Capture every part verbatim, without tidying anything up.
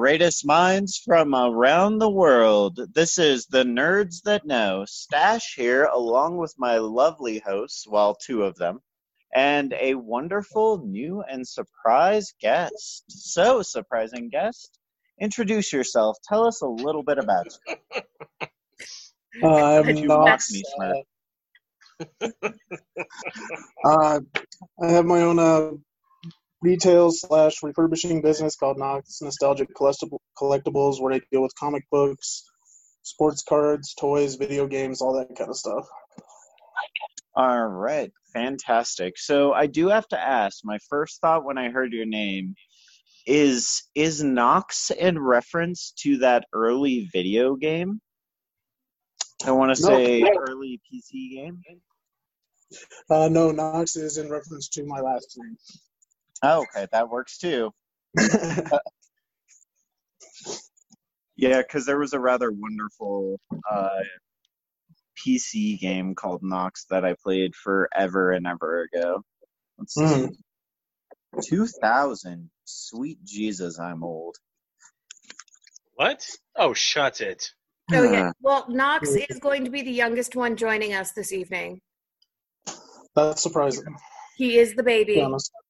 greatest minds from around the world. This is the Nerds That Know. Stash here, along with my lovely hosts, well, two of them, and a wonderful new and surprise guest. So, surprising guest, introduce yourself. Tell us a little bit about you. Uh, I'm Knox. Me, uh, uh, I have my own uh, retail slash refurbishing business called Knox Nostalgic Collectibles, where I deal with comic books, sports cards, toys, video games, all that kind of stuff. All right, fantastic. So I do have to ask, my first thought when I heard your name is, is Knox in reference to that early video game? I want to No. say early P C game? Uh, no, Knox is in reference to my last name. Oh, okay, that works too. uh, yeah, because there was a rather wonderful uh, P C game called Knox that I played forever and ever ago. Let's see. Mm. two thousand. Sweet Jesus, I'm old. What? Oh, shut it. Oh, yeah. Well, Knox is going to be the youngest one joining us this evening. That's surprising. He is the baby.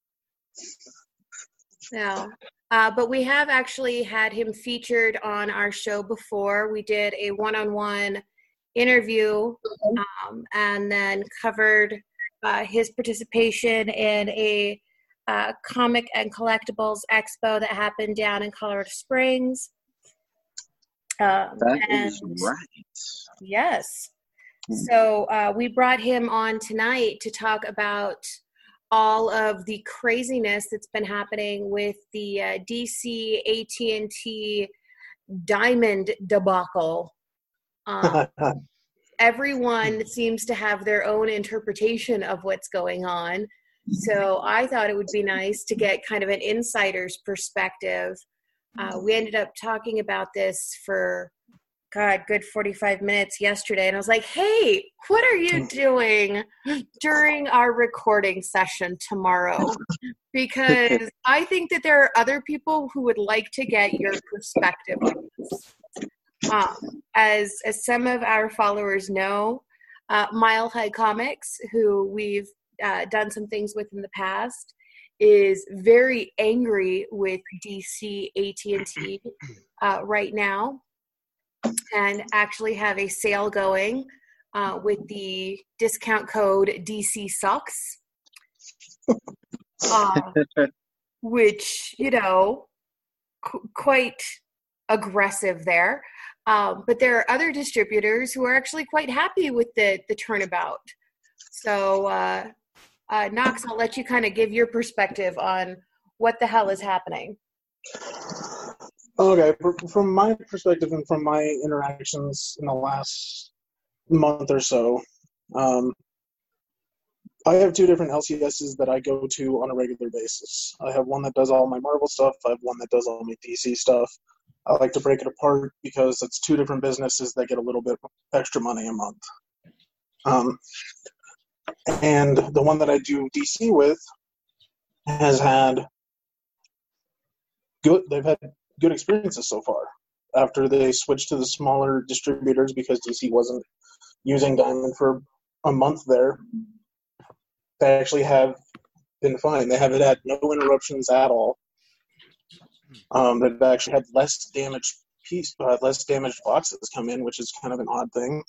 No. Uh, but we have actually had him featured on our show before. We did a one-on-one interview um, and then covered uh, his participation in a uh, comic and collectibles expo that happened down in Colorado Springs. Um, that and, is right. Yes. So uh, we brought him on tonight to talk about all of the craziness that's been happening with the uh, D C A T and T Diamond debacle. Um, everyone seems to have their own interpretation of what's going on. So I thought it would be nice to get kind of an insider's perspective. Uh, we ended up talking about this for, God, good forty-five minutes yesterday. And I was like, hey, what are you doing during our recording session tomorrow? Because I think that there are other people who would like to get your perspective on this. Um, as, as some of our followers know, uh, Mile High Comics, who we've uh, done some things with in the past, is very angry with D C A T and T uh, right now, and actually have a sale going uh, with the discount code D C Sucks, uh, which, you know, qu- quite aggressive there. Um, but there are other distributors who are actually quite happy with the, the turnabout. So, uh, uh, Knox, I'll let you kind of give your perspective on what the hell is happening. Okay, from my perspective and from my interactions in the last month or so, um, I have two different L C Ss that I go to on a regular basis. I have one that does all my Marvel stuff. I have one that does all my D C stuff. I like to break it apart because it's two different businesses that get a little bit extra money a month. Um, and the one that I do D C with has had good, they've had good experiences so far. After they switched to the smaller distributors because D C wasn't using Diamond for a month there, they actually have been fine. They haven't had no interruptions at all. Um, they've actually had less damaged piece, uh, less damaged boxes come in, which is kind of an odd thing.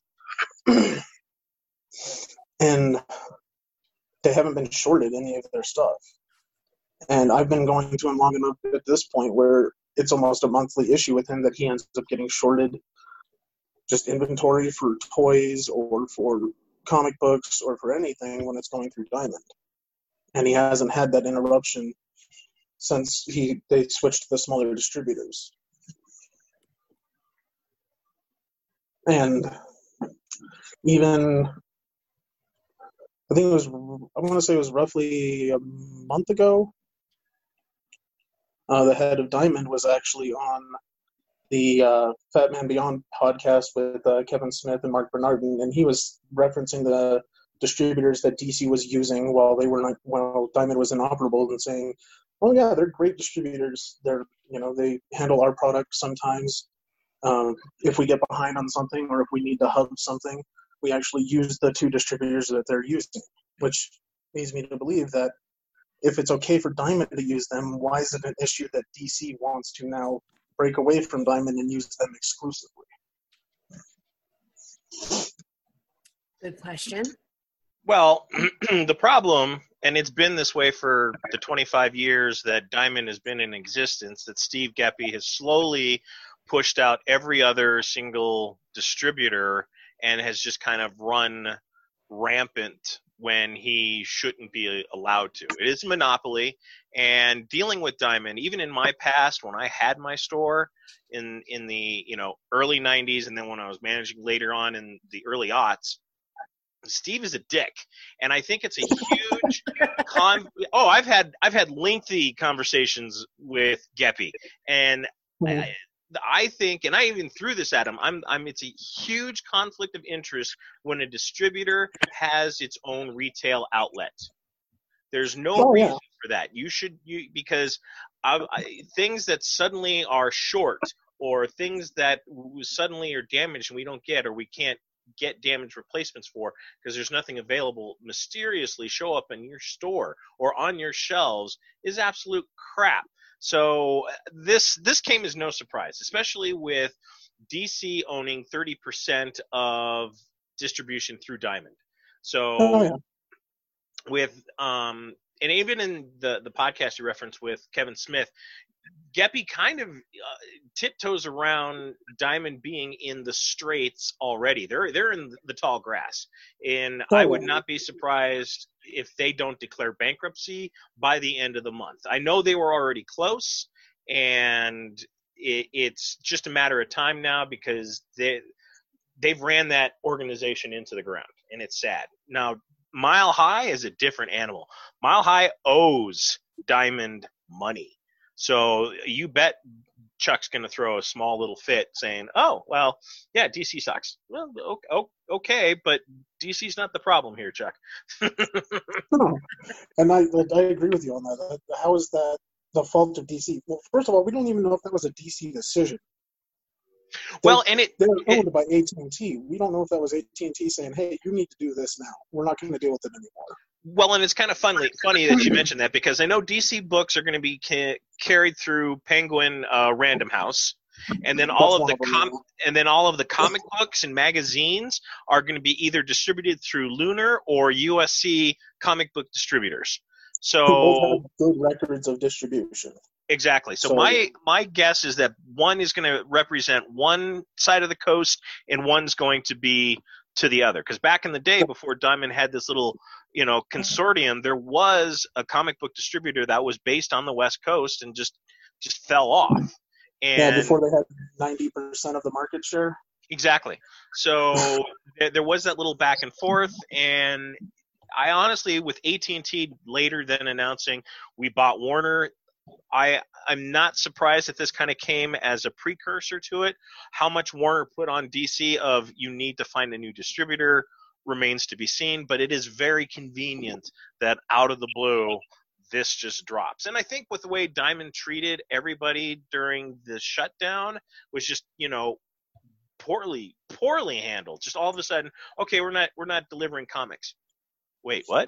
And they haven't been shorted any of their stuff. And I've been going to him long enough at this point where it's almost a monthly issue with him that he ends up getting shorted just inventory for toys or for comic books or for anything when it's going through Diamond. And he hasn't had that interruption since he they switched to the smaller distributors. And even, I think it was, I want to say it was roughly a month ago, uh, the head of Diamond was actually on the uh, Fat Man Beyond podcast with uh, Kevin Smith and Mark Bernardin, and he was referencing the distributors that D C was using while they were not, while Diamond was inoperable, and saying, "Oh yeah, they're great distributors. They're, you know, they handle our product sometimes. Um, if we get behind on something or if we need to hub something, we actually use the two distributors that they're using," which leads me to believe that if it's okay for Diamond to use them, why is it an issue that D C wants to now break away from Diamond and use them exclusively? Good question. Well, the problem, and it's been this way for the twenty-five years that Diamond has been in existence, that Steve Geppi has slowly pushed out every other single distributor and has just kind of run rampant when he shouldn't be allowed to. It is a monopoly, and dealing with Diamond, even in my past when I had my store in in the, you know, early nineties, and then when I was managing later on in the early aughts, Steve is a dick, and I think it's a huge con. Oh, I've had I've had lengthy conversations with Geppi, and Mm-hmm. I, I think, and I even threw this at him. I'm, I'm. It's a huge conflict of interest when a distributor has its own retail outlet. There's no Oh, reason yeah. for that. You should, you because I, I, things that suddenly are short, or things that suddenly are damaged and we don't get, or we can't get damage replacements for because there's nothing available, mysteriously show up in your store or on your shelves, is absolute crap. So this this came as no surprise, especially with D C owning thirty percent of distribution through Diamond. So Oh, yeah. with um and even in the the podcast you referenced with Kevin Smith, Geppi kind of uh, tiptoes around Diamond being in the straits already. They're they're in the tall grass, and Oh, I would yeah. not be surprised if they don't declare bankruptcy by the end of the month. I know they were already close, and it, it's just a matter of time now because they they've ran that organization into the ground, and it's sad. Now, Mile High is a different animal. Mile High owes Diamond money. So you bet Chuck's going to throw a small little fit saying, oh, well, yeah, D C sucks. Well, okay, but D C's not the problem here, Chuck. No. And I I agree with you on that. How is that the fault of D C? Well, first of all, we don't even know if that was a D C decision. Well, and it, They're owned it by A T and T. We don't know if that was A T and T saying, hey, you need to do this now. We're not going to deal with it anymore. well, and it's kind of funny, funny that you mentioned that because I know D C books are going to be ca- carried through Penguin uh, Random House, and then all That's of the one of them, com- and then all of the comic books and magazines are going to be either distributed through Lunar or U S C comic book distributors. Who both So have good records of distribution. exactly. So, So- my my guess is that one is going to represent one side of the coast and one's going to be to the other. Because back in the day, before Diamond had this little, you know, consortium, there was a comic book distributor that was based on the West Coast and just just fell off. And Yeah, before they had ninety percent of the market share. exactly. So there, there was that little back and forth, and I honestly, with A T and T later then announcing we bought Warner, I, I'm not surprised that this kind of came as a precursor to it. How much Warner put on D C of you need to find a new distributor remains to be seen, but it is very convenient that out of the blue, this just drops. And I think with the way Diamond treated everybody during the shutdown was just, you know, poorly, poorly handled. Just all of a sudden, okay, we're not, we're not delivering comics. Wait, what?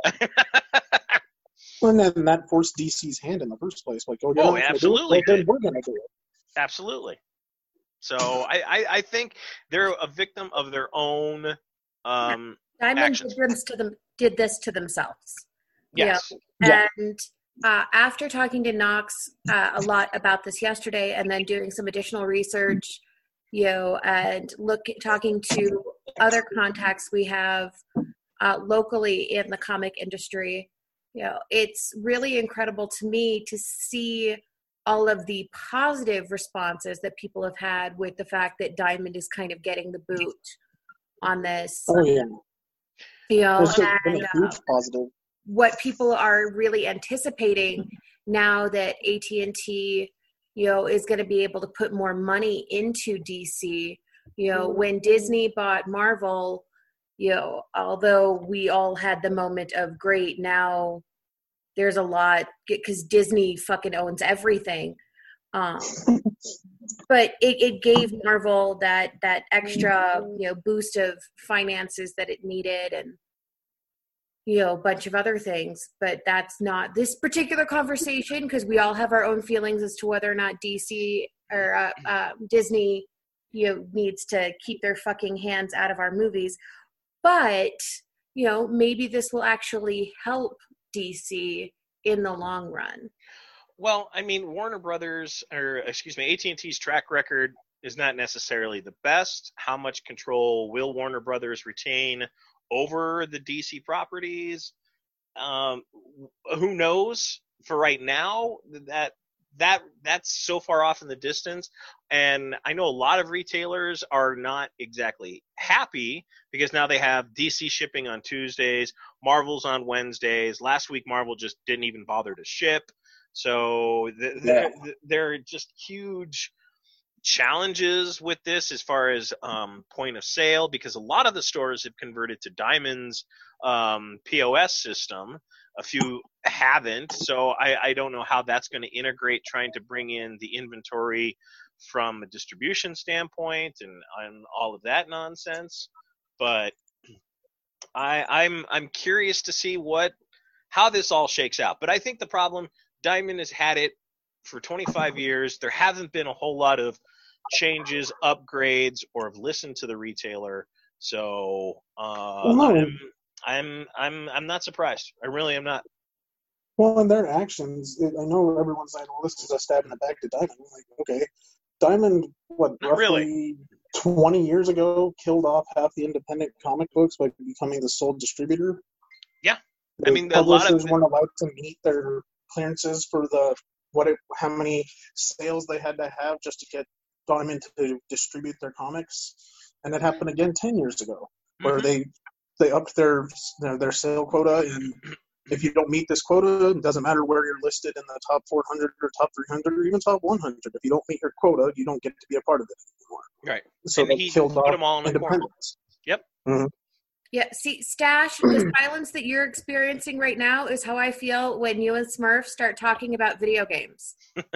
And then that forced D C's hand in the first place. Like, oh, you're Oh, not gonna absolutely do it? Well, then did. we're going to do it. Absolutely. So I, I, I think they're a victim of their own um, Diamond actions. did this to them. Did this to themselves. Yes. Yeah. And uh, after talking to Knox uh, a lot about this yesterday, and then doing some additional research, you know, and look talking to other contacts we have uh, locally in the comic industry, you know, it's really incredible to me to see all of the positive responses that people have had with the fact that Diamond is kind of getting the boot on this. Oh, yeah. You know, It's just been and, a uh, huge positive. what people are really anticipating now that A T and T, you know, is going to be able to put more money into D C. You know, when Disney bought Marvel, you know, although we all had the moment of great, now there's a lot because Disney fucking owns everything. Um, but it, it gave Marvel that that extra, you know, boost of finances that it needed, and you know, a bunch of other things. But that's not this particular conversation, because we all have our own feelings as to whether or not D C or uh, uh, Disney, you know, needs to keep their fucking hands out of our movies. But you know, maybe this will actually help D C in the long run. Well, I mean, Warner Brothers, or excuse me, A T and T's track record is not necessarily the best. How much control will Warner Brothers retain over the D C properties? Um, who knows? For right now, that that that's so far off in the distance. And I know a lot of retailers are not exactly happy because now they have D C shipping on Tuesdays, Marvel's on Wednesdays. Last week, Marvel just didn't even bother to ship. So th- Yeah. th- there are just huge challenges with this as far as um, point of sale, because a lot of the stores have converted to Diamond's um, P O S system. A few haven't. So I, I don't know how that's going to integrate trying to bring in the inventory from a distribution standpoint and, and all of that nonsense. But I, I'm I'm curious to see what how this all shakes out. But I think the problem, Diamond has had it for twenty-five years. There haven't been a whole lot of changes, upgrades, or have listened to the retailer. So uh, Well, no. I'm I'm I'm I'm not surprised. I really am not. Well, in their actions, it, I know everyone's like, well, this is a stab in the back to Diamond. I'm like, okay. Diamond, what, Not roughly really. twenty years ago, killed off half the independent comic books by becoming the sole distributor. Yeah. The I mean, a lot of publishers weren't allowed to meet their clearances for the what it, how many sales they had to have just to get Diamond to distribute their comics. And it happened again ten years ago, where Mhm. they they upped their, their their sale quota, and if you don't meet this quota, it doesn't matter where you're listed in the top four hundred or top three hundred or even top one hundred. If you don't meet your quota, you don't get to be a part of it anymore. right. So And they he killed put off them all in a corner. independence. Yep. Yeah, see, Stash, the silence that you're experiencing right now is how I feel when you and Smurf start talking about video games.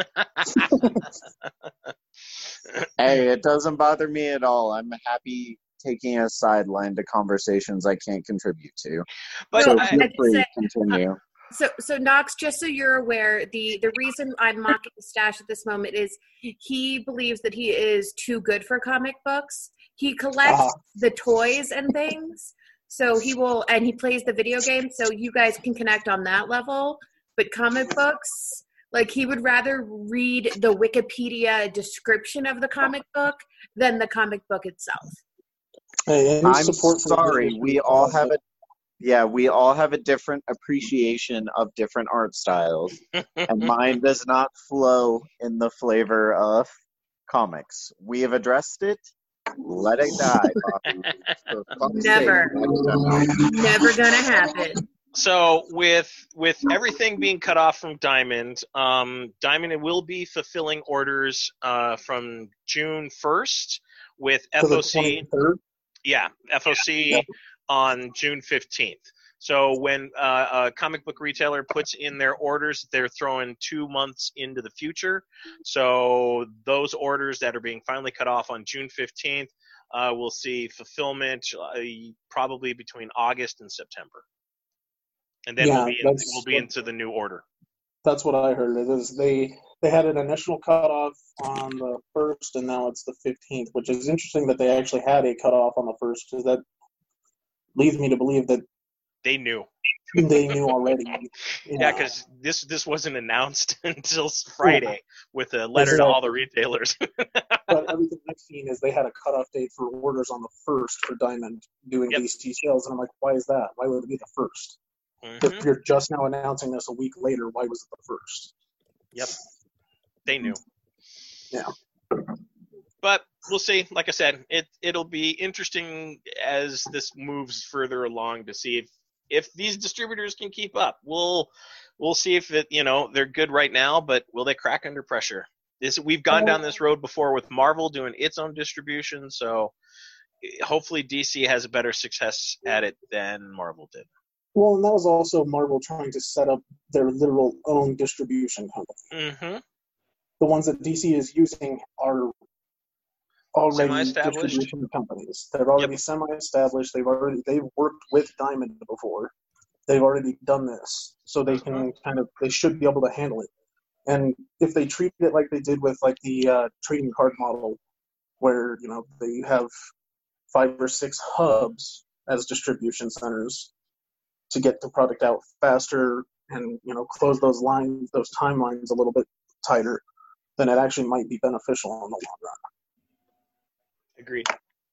Hey, it doesn't bother me at all. I'm happy taking a sideline to conversations I can't contribute to. But so I, feel I just free, said- continue. So, so Knox, just so you're aware, the the reason I'm mocking Stash at this moment is he believes that he is too good for comic books. He collects Uh-huh. the toys and things, so he will, and he plays the video game, so you guys can connect on that level. But comic books, like he would rather read the Wikipedia description of the comic book than the comic book itself. Hey, any I'm support for the sorry, industry we is all awesome. have a yeah, we all have a different appreciation of different art styles, and mine does not flow in the flavor of comics. We have addressed it. Let it die, Bobby. For fuck's sake, Never. let it die. Never gonna happen. So with with everything being cut off from Diamond, um, Diamond will be fulfilling orders uh, from June first with For the F O C. twenty-third? Yeah, F O C Yep. on June fifteenth. So when uh, a comic book retailer puts in their orders, they're throwing two months into the future. So those orders that are being finally cut off on June fifteenth uh, will see fulfillment uh, probably between August and September. And then Yeah, we'll be in, that's we'll be what- into the new order. That's what I heard. It is they they had an initial cutoff on the first, and now it's the fifteenth, which is interesting that they actually had a cutoff on the first, because that leads me to believe that They knew. they knew already. Yeah, because this this wasn't announced until Friday with a letter to all the retailers. But everything I've seen is they had a cutoff date for orders on the first for Diamond doing Yep. D C sales, and I'm like, why is that? Why would it be the first? Mhm. If you're just now announcing this a week later, why was it the first? Yep. They knew. Yeah. But we'll see. Like I said, it it'll be interesting as this moves further along to see if if these distributors can keep up. We'll we'll see if it you know they're good right now, but will they crack under pressure? This we've gone down this road before with Marvel doing its own distribution, so hopefully D C has a better success at it than Marvel did. Well, and that was also Marvel trying to set up their literal own distribution company. Mm-hmm. The ones that D C is using are already Semi-established. distribution companies. They're already Yep. semi-established. They've already they've worked with Diamond before. They've already done this, so they can Mhm. kind of they should be able to handle it. And if they treat it like they did with like the uh, trading card model, where you know they have five or six hubs as distribution centers to get the product out faster and you know close those lines, those timelines a little bit tighter, then it actually might be beneficial in the long run. Agreed.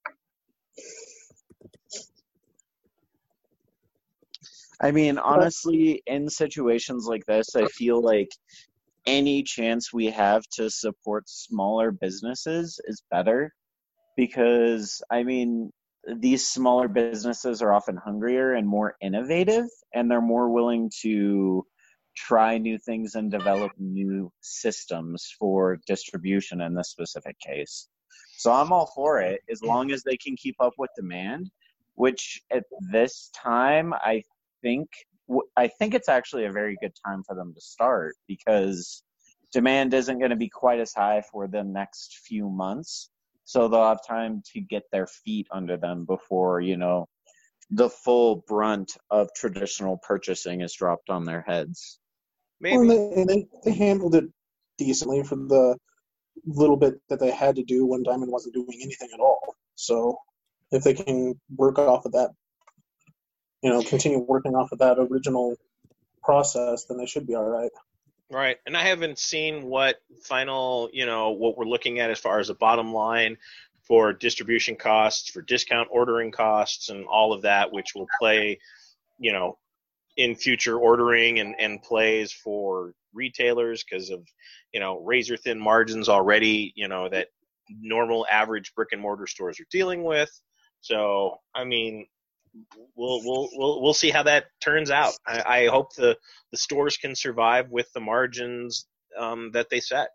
I mean, honestly, in situations like this, I feel like any chance we have to support smaller businesses is better because, I mean, these smaller businesses are often hungrier and more innovative, and they're more willing to try new things and develop new systems for distribution in this specific case. So I'm all for it as long as they can keep up with demand, which at this time I think I think it's actually a very good time for them to start because demand isn't going to be quite as high for the next few months. So they'll have time to get their feet under them before, you know, the full brunt of traditional purchasing is dropped on their heads. Maybe. Well, and they, and they, they handled it decently for the little bit that they had to do when Diamond wasn't doing anything at all. So if they can work off of that, you know, continue working off of that original process, then they should be all right. Right. And I haven't seen what final, you know, what we're looking at as far as a bottom line for distribution costs, for discount ordering costs, and all of that, which will play, you know, in future ordering and, and plays for retailers because of, you know, razor thin margins already, you know, that normal average brick and mortar stores are dealing with. So, I mean, we'll we'll we'll we'll see how that turns out. I, I hope the, the stores can survive with the margins um, that they set.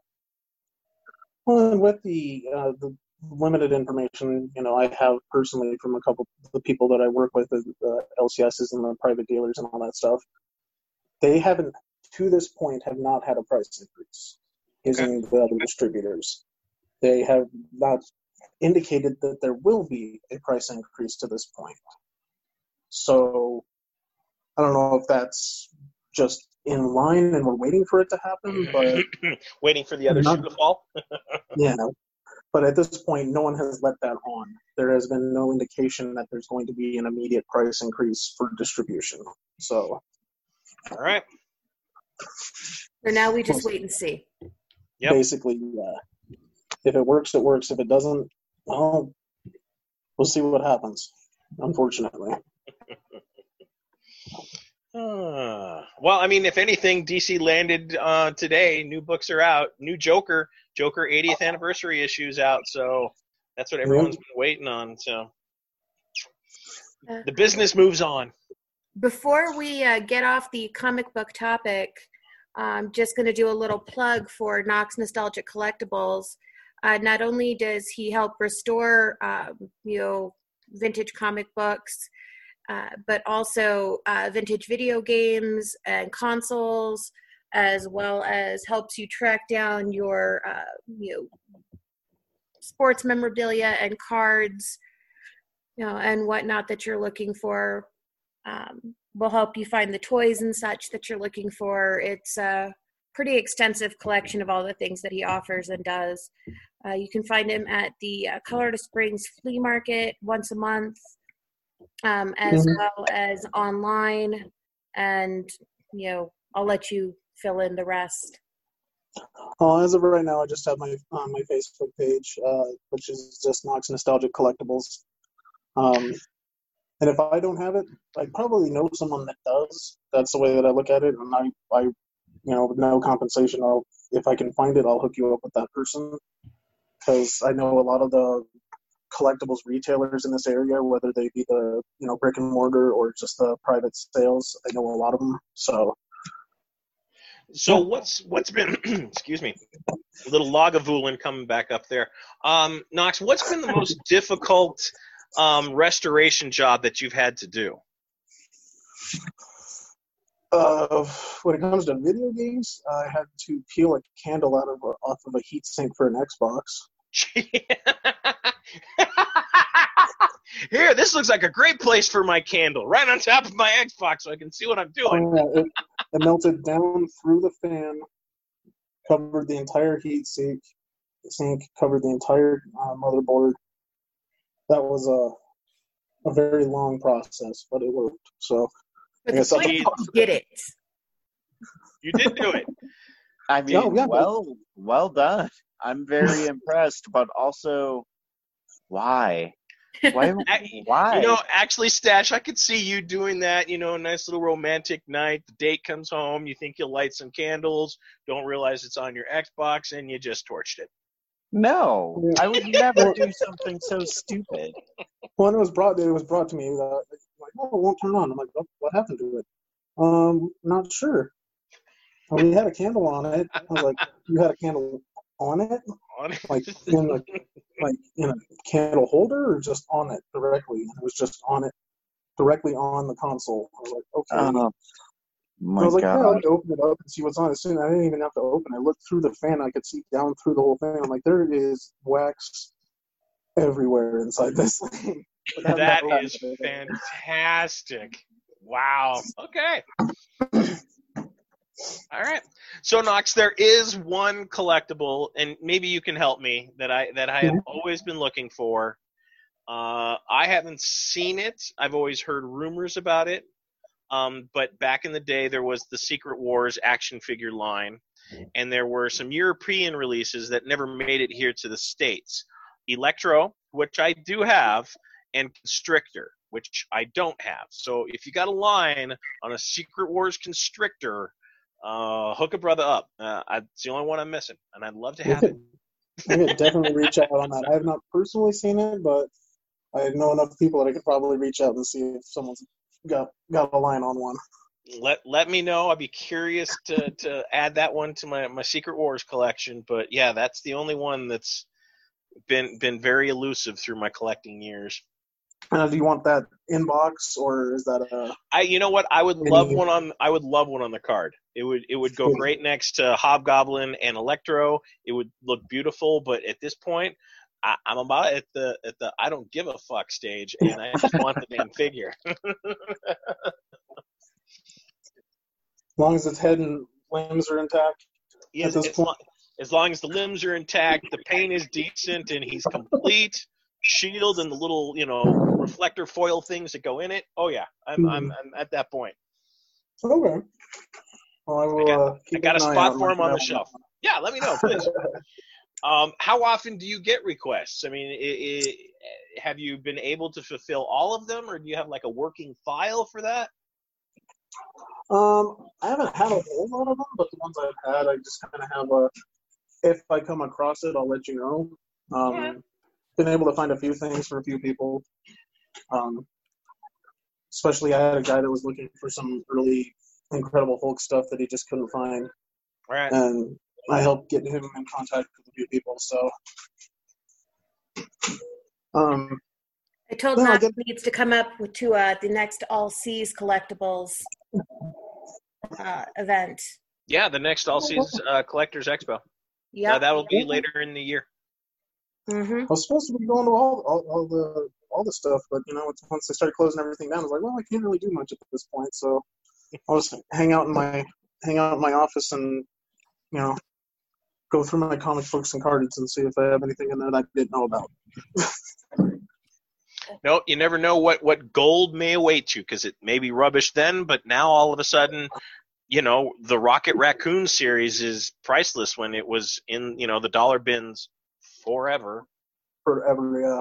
Well, and with the uh, the limited information, you know, I have personally from a couple of the people that I work with, the uh, L C Ss and the private dealers and all that stuff, they haven't, to this point, have not had a price increase using okay. the other distributors. They have not indicated that there will be a price increase to this point. So I don't know if that's just in line and we're waiting for it to happen, but waiting for the other not, shoe to fall. Yeah, but at this point, no one has let that on. There has been no indication that there's going to be an immediate price increase for distribution. So, all right. So now we just wait and see. Yep. Basically, yeah. If it works, it works. If it doesn't, well, we'll see what happens. Unfortunately. Uh, well, I mean, if anything, D C landed uh, today. New books are out. New Joker, Joker eightieth anniversary issues out. So that's what everyone's been waiting on. So the business moves on. Before we uh, get off the comic book topic, I'm just going to do a little plug for Knox Nostalgic Collectibles. Uh, not only does he help restore, um, you know, vintage comic books, Uh, but also uh, vintage video games and consoles, as well as helps you track down your uh, you know, sports memorabilia and cards, you know, and whatnot that you're looking for. Um, will help you find the toys and such that you're looking for. It's a pretty extensive collection of all the things that he offers and does. Uh, you can find him at the uh, Colorado Springs Flea Market once a month. Um, as mm-hmm. well as online, and you know, I'll let you fill in the rest. Uh, as of right now, I just have my on uh, my Facebook page, uh, which is just Knox Nostalgic Collectibles. Um, and if I don't have it, I probably know someone that does. That's the way that I look at it, and I, I, you know, with no compensation, I'll if I can find it, I'll hook you up with that person, because I know a lot of the collectibles retailers in this area, whether they be the you know brick and mortar or just the private sales. I know a lot of them. So, so yeah. what's what's been excuse me, a little Lagavulin coming back up there. Um, Knox, what's been the most difficult um, restoration job that you've had to do? Uh, when it comes to video games, I had to peel a candle out of a, off of a heat sink for an Xbox. Here, this looks like a great place for my candle, right on top of my Xbox so I can see what I'm doing. Oh, yeah, it, it melted down through the fan, covered the entire heat sink, sink covered the entire uh, motherboard. That was a, a very long process, but it worked. So, But I guess the that's point a is you did it. You did do it. I mean, Oh, yeah, but- well, well done. I'm very impressed, but also, why? Why? Why? You know, actually, Stash, I could see you doing that. You know, a nice little romantic night. The date comes home. You think you'll light some candles. Don't realize it's on your Xbox, and you just torched it. No, I would never do something so stupid. When it was brought, it was brought to me. Uh, like, oh, it won't turn on. I'm like, oh, what happened to it? Um, not sure. And we had a candle on it. I was like, you had a candle on it, like in the like in a candle holder, or just on it directly? And it was just on it, directly on the console. I was like, okay. Oh my I was like, god! yeah, I'd open it up and see what's on it. Soon I didn't even have to open it. I looked through the fan. I could see down through the whole thing. I'm like, there is wax everywhere inside this thing. But That never is happened. fantastic. Wow. Okay. All right. So Knox, there is one collectible, and maybe you can help me, that I that I have always been looking for. Uh, I haven't seen it. I've always heard rumors about it. Um, but back in the day, there was the Secret Wars action figure line, and there were some European releases that never made it here to the States. Electro, which I do have, and Constrictor, which I don't have. So if you got a line on a Secret Wars Constrictor, uh, hook a brother up. Uh, I, it's the only one I'm missing, and I'd love to have it. I could definitely reach out on that. I have not personally seen it, but I know enough people that I could probably reach out and see if someone's got got a line on one. Let let me know. I'd be curious to, to add that one to my, my Secret Wars collection. But yeah, that's the only one that's been been very elusive through my collecting years. Uh, do you want that inbox, or is that a? I you know what? I would love one on I would love one on the card. It would it would go great next to Hobgoblin and Electro. It would look beautiful, but at this point, I, I'm about at the at the I don't give a fuck stage, and I just want the damn figure. As long as its head and limbs are intact. Yes, at this as, point. long, as long as the limbs are intact, the paint is decent, and he's complete. Shield and the little, you know, reflector foil things that go in it. Oh yeah, I'm Mm-hmm. I'm, I'm at that point. Okay. Well, I will. I got, uh, I keep got a an eye spot out for and him on the let you know. shelf. Yeah, let me know, please. um, how often do you get requests? I mean, i i have you been able to fulfill all of them, or do you have like a working file for that? Um, I haven't had a whole lot of them, but the ones I've had, I just kind of have a. If I come across it, I'll let you know. Um, Yeah. Been able to find a few things for a few people. Um, especially I had a guy that was looking for some early Incredible Hulk stuff that he just couldn't find, All right. and I helped get him in contact with a few people. So, um, I told No, I Knox get- he needs to come up with, to uh, the next All Seas Collectibles uh, event. Yeah, the next All Seas uh, Collectors Expo. Yeah. Uh, that will be later in the year. Mm-hmm. I was supposed to be going to all, all, all the all the stuff, but you know, it's, once they started closing everything down, I was like, well, I can't really do much at this point. So I'll just hang out in my hang out in my office and you know go through my comic books and cards and see if I have anything in there that I didn't know about. No, you never know what, what gold may await you, because it may be rubbish then, but now all of a sudden, you know, the Rocket Raccoon series is priceless when it was in, you know, the dollar bins forever. Forever, yeah.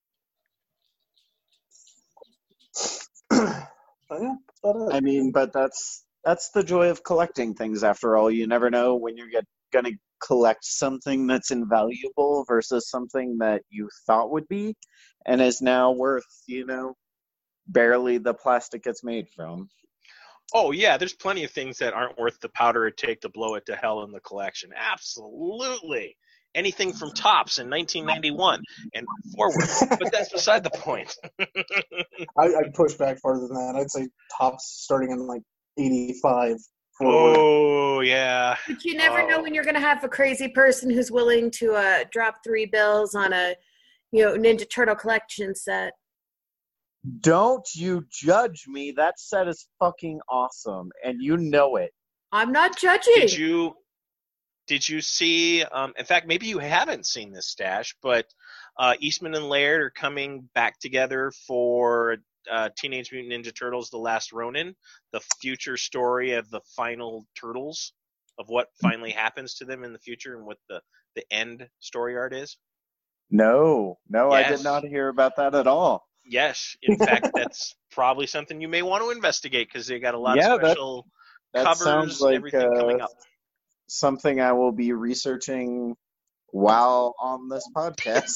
But yeah, that's about it. I mean, but that's that's the joy of collecting things. After all, you never know when you're get, gonna collect something that's invaluable versus something that you thought would be, and is now worth, you know, barely the plastic it's made from. Oh, yeah, there's plenty of things that aren't worth the powder it take to blow it to hell in the collection. Absolutely. anything from Topps in nineteen ninety-one and forward. But that's beside the point. I, I'd push back farther than that. I'd say Topps starting in like eighty-five. Forward. Oh, yeah. But you never oh. know when you're going to have a crazy person who's willing to uh, drop three bills on a, you know, Ninja Turtle collection set. Don't you judge me. That set is fucking awesome, and you know it. I'm not judging. Did you did you see, um, in fact, maybe you haven't seen this, Stash, but uh, Eastman and Laird are coming back together for uh, Teenage Mutant Ninja Turtles: The Last Ronin, the future story of the final Turtles, of what finally happens to them in the future and what the, the end story art is? No, no, Yes. I did not hear about that at all. Yes. In fact, that's probably something you may want to investigate because they got a lot Yeah, of that- special That covers sounds and like everything uh, coming up. something I will be researching while on this podcast.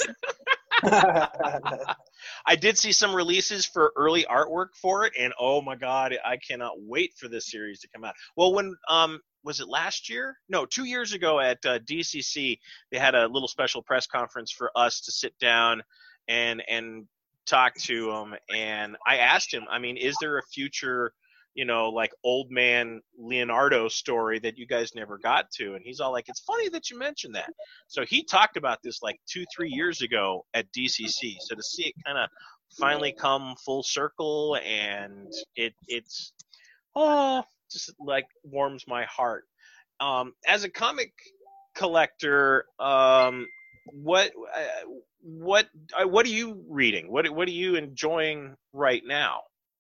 I did see some releases for early artwork for it, and oh my god, I cannot wait for this series to come out. Well, when um was it last year? No, two years ago at uh, D C C, they had a little special press conference for us to sit down and and talk to him. And I asked him, I mean, is there a future, you know, like old man Leonardo story that you guys never got to? And he's all like, it's funny that you mentioned that. So he talked about this like two, three years ago at D C C. So to see it kind of finally come full circle, and it it's oh just like warms my heart. Um, as a comic collector, um, what uh, what uh, what are you reading? What what are you enjoying right now?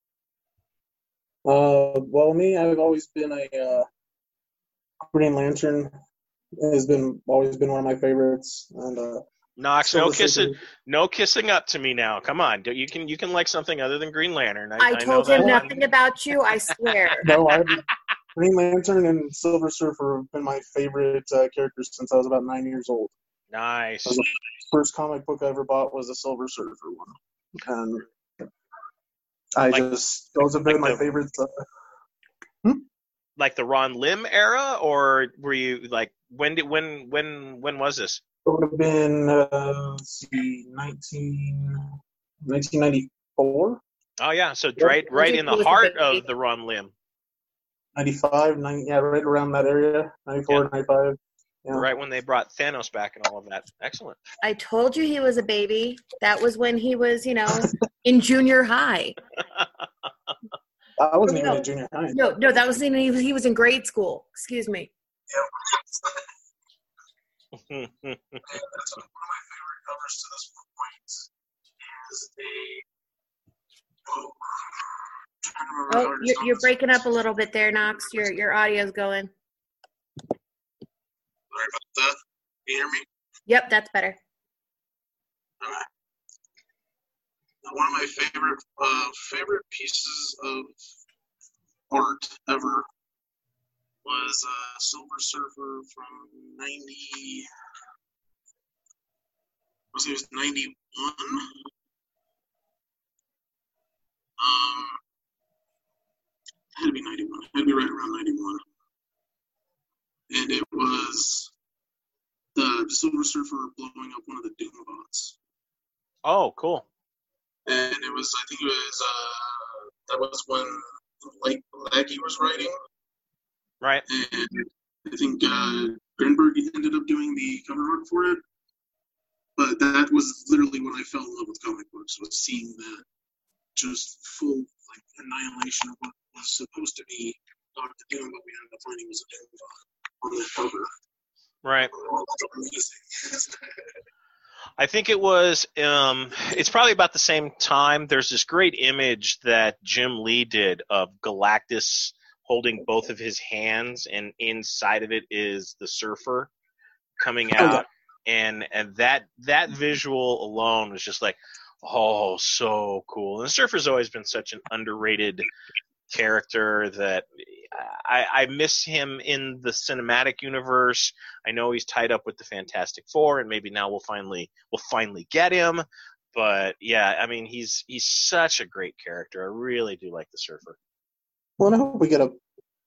Uh, well, me, I've always been a uh, Green Lantern has been always been one of my favorites, and uh, Knox, no Silver kissing, Surfer. no kissing up to me now. Come on, you can you can like something other than Green Lantern. I, I I told know him that. nothing about you, I swear. No, I Green Lantern and Silver Surfer have been my favorite uh, characters since I was about nine years old. Nice. The first comic book I ever bought was a Silver Surfer one, and I Like- just those have been like my the- favorites. Uh, Like the Ron Lim era, or were you like when did when when when was this? It would have been uh, let's see, nineteen, nineteen ninety-four, Oh yeah, so right right in the He was a heart baby. of the Ron Lim, ninety-five, ninety, yeah, right around that area, ninety-four, ninety-five. Yeah. right when they brought Thanos back and all of that. Excellent. I told you he was a baby. That was when he was, you know, in junior high. I wasn't even No. in junior high. No, no, that was in, he was, he was in grade school. Excuse me. That's one of my favorite covers to this point is a book. Oh, you're, you're breaking up a little bit there, Knox. Your your audio's going. Sorry about that. Can you hear me? Yep, that's better. All right. One of my favorite uh, favorite pieces of art ever was uh, Silver Surfer from ninety. Was it was ninety-one? Um, it had to be ninety-one. It had to be right around ninety-one. And it was the Silver Surfer blowing up one of the Doom bots. Oh, cool. And it was, I think it was, uh, that was when like Leggy was writing, Right. and I think uh, Grinberg ended up doing the cover art for it. But that was literally when I fell in love with comic books, was seeing that just full like annihilation of what was supposed to be Doctor Doom, but we ended up finding was a Doom bot on that cover. Right. Amazing. I think it was, um, it's probably about the same time. There's this great image that Jim Lee did of Galactus holding both of his hands, and inside of it is the Surfer coming Oh, yeah. out. And and that that visual alone was just like, oh, so cool. And the Surfer's always been such an underrated character that I, I miss him in the cinematic universe. I know he's tied up with the Fantastic Four, and maybe now we'll finally we'll finally get him. But yeah, I mean, he's he's such a great character. I really do like the Surfer. Well, I hope we get a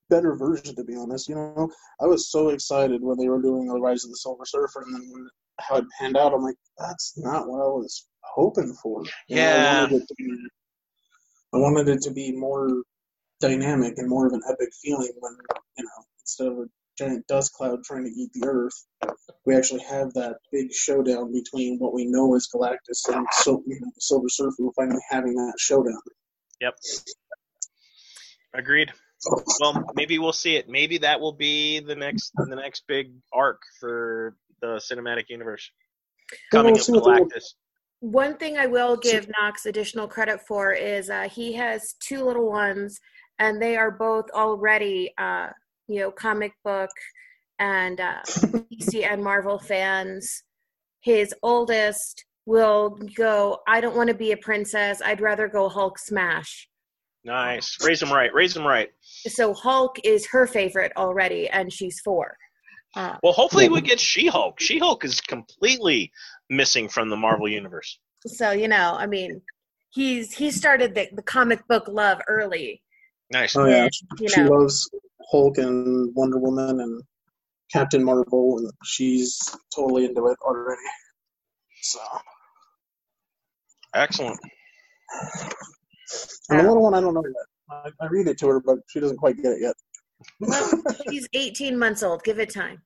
better version, to be honest. You know, I was so excited when they were doing the Rise of the Silver Surfer, and then when how it panned out, I'm like, that's not what I was hoping for. You Yeah. know, I wanted it to be, I wanted it to be more dynamic and more of an epic feeling when, you know, instead of a giant dust cloud trying to eat the Earth, we actually have that big showdown between what we know as Galactus and so, you know, the Silver Surfer. We're finally having that showdown. Yep. Agreed. Well, maybe we'll see it. Maybe that will be the next the next big arc for the cinematic universe. Coming Well, of we'll see what Galactus. One thing I will give Knox additional credit for is uh, he has two little ones, and they are both already, uh, you know, comic book and uh, D C and Marvel fans. His oldest will go, I don't want to be a princess. I'd rather go Hulk smash. Nice. Raise them right. Raise them right. So Hulk is her favorite already, and she's four. Uh, Well, hopefully we get She-Hulk. She-Hulk is completely missing from the Marvel universe. so, you know, I mean, he's he started the, the comic book love early. Nice. Oh, yeah. You She know. loves Hulk and Wonder Woman and Captain Marvel, and she's totally into it already. So, Excellent. and the little one, I don't know yet. I, I read it to her, but she doesn't quite get it yet. Well, she's eighteen months old. Give it time.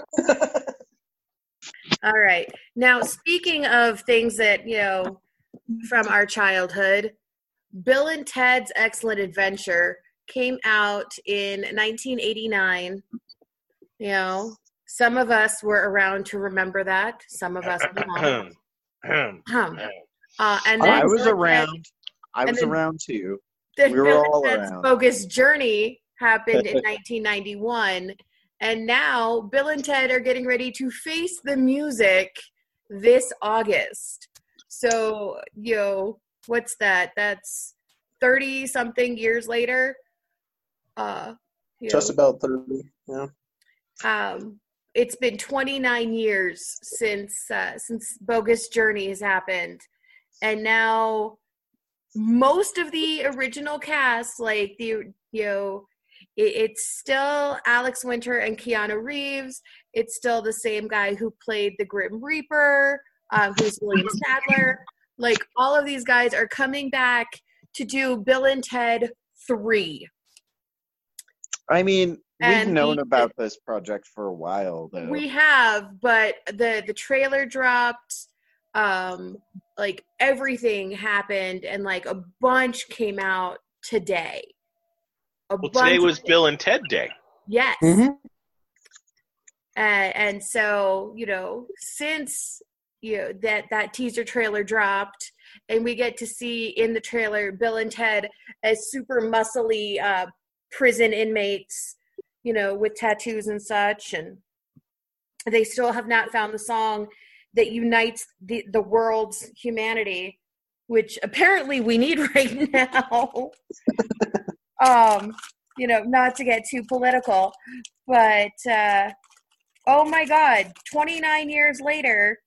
All right. Now, speaking of things that, you know, from our childhood, Bill and Ted's Excellent Adventure came out in nineteen eighty-nine. You know, some of us were around to remember that. Some of us were not. Um, uh, and then I was Bill and around. Ted- I was then- around too. Then We were Bill all and Ted's around. Bogus Journey happened in nineteen ninety-one, and now Bill and Ted are getting ready to face the music this August. So, you know, what's that? That's thirty-something years later. Uh, you Just know, about thirty, yeah. um, it's been twenty-nine years since uh, since Bogus Journey has happened, and now most of the original cast, like the you know, it, it's still Alex Winter and Keanu Reeves. It's still the same guy who played the Grim Reaper, um, who's William Sadler. Like all of these guys are coming back to do Bill and Ted three. I mean, we've And known the- about this project for a while, though. We have, but the the trailer dropped. Um, like everything happened, and like a bunch came out today. A Well, bunch today was of- Bill and Ted Day. yes, Mm-hmm. and, and so you know, since you know that that teaser trailer dropped, and we get to see in the trailer Bill and Ted as super muscly uh, prison inmates, you know, with tattoos and such, and they still have not found the song that unites the, the world's humanity, which apparently we need right now. um, you know, not to get too political, but uh, oh my God, twenty-nine years later,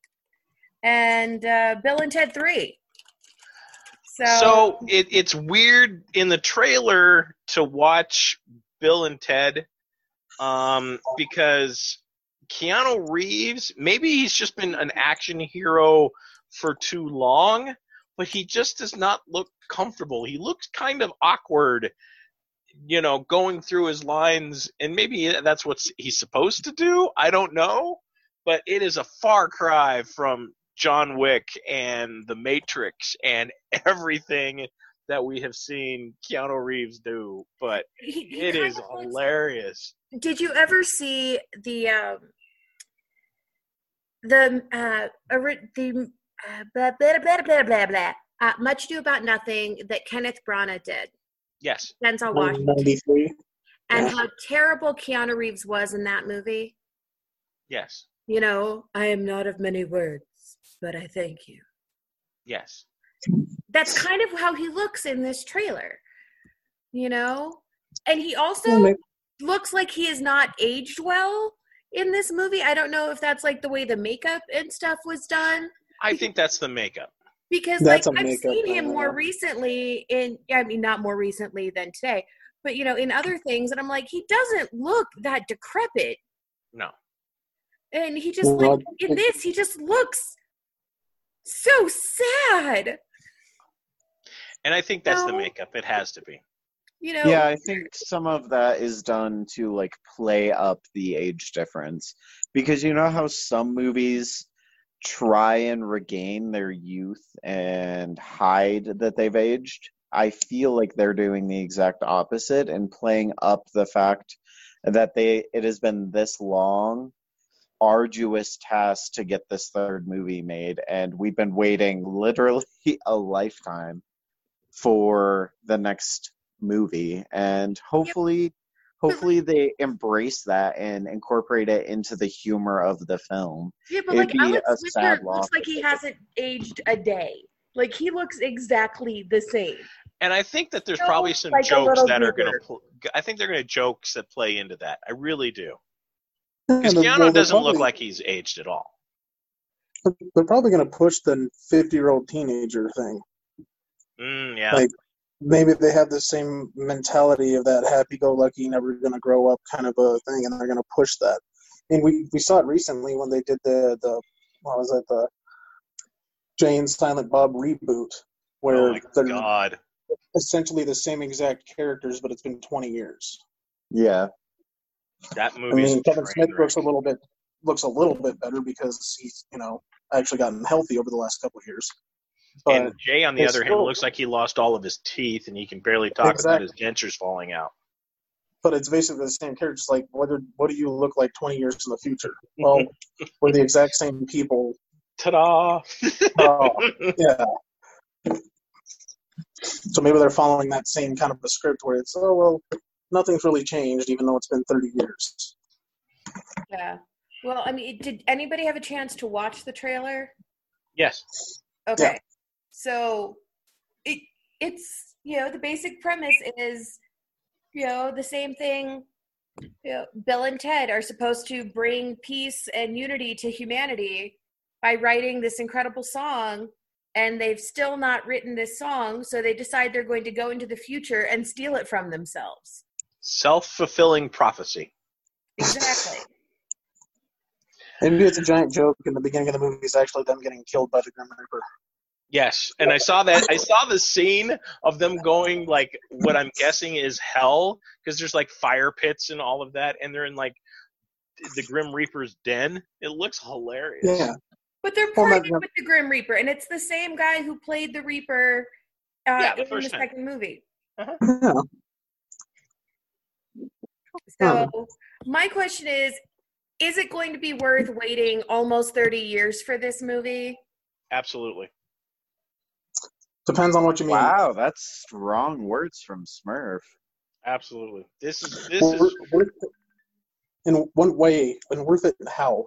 and uh, Bill and Ted three. So, So it, it's weird in the trailer to watch Bill and Ted um, because Keanu Reeves, maybe he's just been an action hero for too long, but he just does not look comfortable. He looks kind of awkward, you know, going through his lines, and maybe that's what he's supposed to do. I don't know, but it is a far cry from John Wick and The Matrix and everything that we have seen Keanu Reeves do, but he, he it kind is of looks- hilarious. Did you ever see the um, the uh, ori- the uh, blah, blah, blah, blah, blah, blah, uh, Much Ado About Nothing that Kenneth Branagh did, Yes. Denzel Washington, ninety-three. and Yeah. how terrible Keanu Reeves was in that movie? Yes. You know, I am not of many words, but I thank you. Yes. That's kind of how he looks in this trailer, you know? And he also Well, maybe- looks like he is not aged well in this movie. I don't know if that's like the way the makeup and stuff was done. I think that's the makeup. Because That's like a I've makeup seen him thing, more yeah. recently in I mean not more recently than today, but you know, in other things, and I'm like, he doesn't look that decrepit. No. And he just Well, like in this, he just looks so sad. And I think that's the No. makeup. It has to be. You know, Yeah, I think some of that is done to like play up the age difference. Because you know how some movies try and regain their youth and hide that they've aged? I feel like they're doing the exact opposite and playing up the fact that they it has been this long, arduous task to get this third movie made, and we've been waiting literally a lifetime for the next movie, and hopefully hopefully they embrace that and incorporate it into the humor of the film. yeah, but It'd like be Alex a Winter sad looks loss like if he they hasn't aged a day. Like he looks exactly the same. And I think that there's No, probably some like a jokes little that are going goober. to. Pl- I think they're going to jokes that play into that. I really do. Yeah, Because they're- Keanu well, they're doesn't look probably- like he's aged at all. They're probably going to push the fifty-year-old teenager thing. Mm, yeah. Like, maybe they have the same mentality of that happy-go-lucky, never going to grow up kind of a thing, and they're going to push that. And we, we saw it recently when they did the, the what was it, the Jay and Silent Bob reboot, where Oh my they're God. essentially the same exact characters, but it's been twenty years. Yeah. That I movie's mean, a Kevin train Smith wreck. looks a little bit looks a little bit better because he's, you know, actually gotten healthy over the last couple of years. But And Jay, on the it's other hand, still- looks like he lost all of his teeth and he can barely talk about Exactly. his dentures falling out. but it's basically the same characters. Like, what do, what do you look like twenty years in the future? Well, we're the exact same people. Ta-da! Uh, yeah. So maybe they're following that same kind of a script where it's, oh, well, nothing's really changed, even though it's been thirty years. Yeah. Well, I mean, did anybody have a chance to watch the trailer? Yes. Okay. Yeah. So it it's you know, the basic premise is, you know, the same thing. You know, Bill and Ted are supposed to bring peace and unity to humanity by writing this incredible song, and they've still not written this song, so they decide they're going to go into the future and steal it from themselves. Self-fulfilling prophecy. Exactly. Maybe it's a giant joke in the beginning of the movie is actually them getting killed by the Grim Reaper. Yes, and I saw that. I saw the scene of them going, like, what I'm guessing is hell, because there's, like, fire pits and all of that, and they're in, like, the Grim Reaper's den. It looks hilarious. Yeah. But they're Well, partnered my- with the Grim Reaper, and it's the same guy who played the Reaper uh, Yeah, the in the first time. second movie. Yeah. So my question is, is it going to be worth waiting almost thirty years for this movie? Absolutely. Depends on what you mean. Wow, that's strong words from Smurf. Absolutely. This is this Wor- is worth it in one way, and worth it how?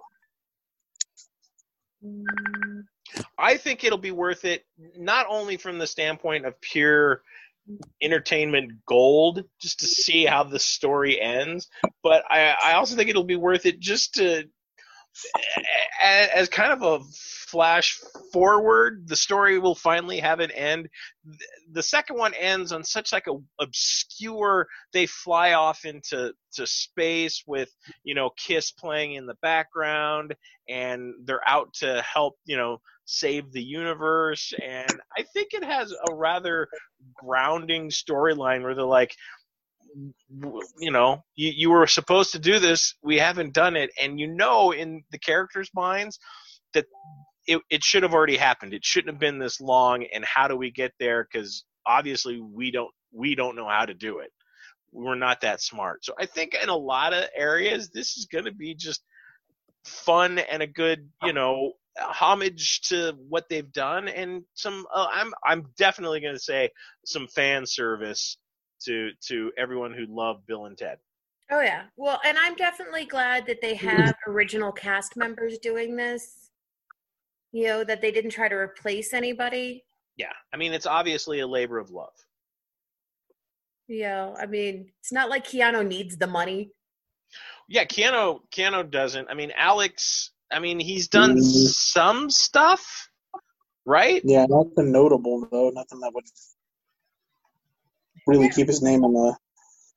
I think it'll be worth it, not only from the standpoint of pure entertainment gold, just to see how the story ends, but I, I also think it'll be worth it just to, as, as kind of a flash forward, the story will finally have an end. The second one ends on such like a obscure, they fly off into to space with, you know, Kiss playing in the background, and they're out to help, you know, save the universe. And I think it has a rather grounding storyline where they're like, you know, you, you were supposed to do this, we haven't done it, and you know in the characters' minds that it, it should have already happened. It shouldn't have been this long, and how do we get there? Because obviously we don't we don't know how to do it. We're not that smart. So I think in a lot of areas this is going to be just fun and a good, you know, homage to what they've done, and some uh, I'm I'm definitely going to say some fan service to to everyone who loved Bill and Ted. Oh yeah. Well, and I'm definitely glad that they have original cast members doing this. You know, that they didn't try to replace anybody. Yeah, I mean, it's obviously a labor of love. You know, I mean, it's not like Keanu needs the money. Yeah, Keanu Keanu doesn't. I mean, Alex. I mean, he's done Mm. some stuff, right? Yeah, nothing notable though. Nothing that would really keep his name on the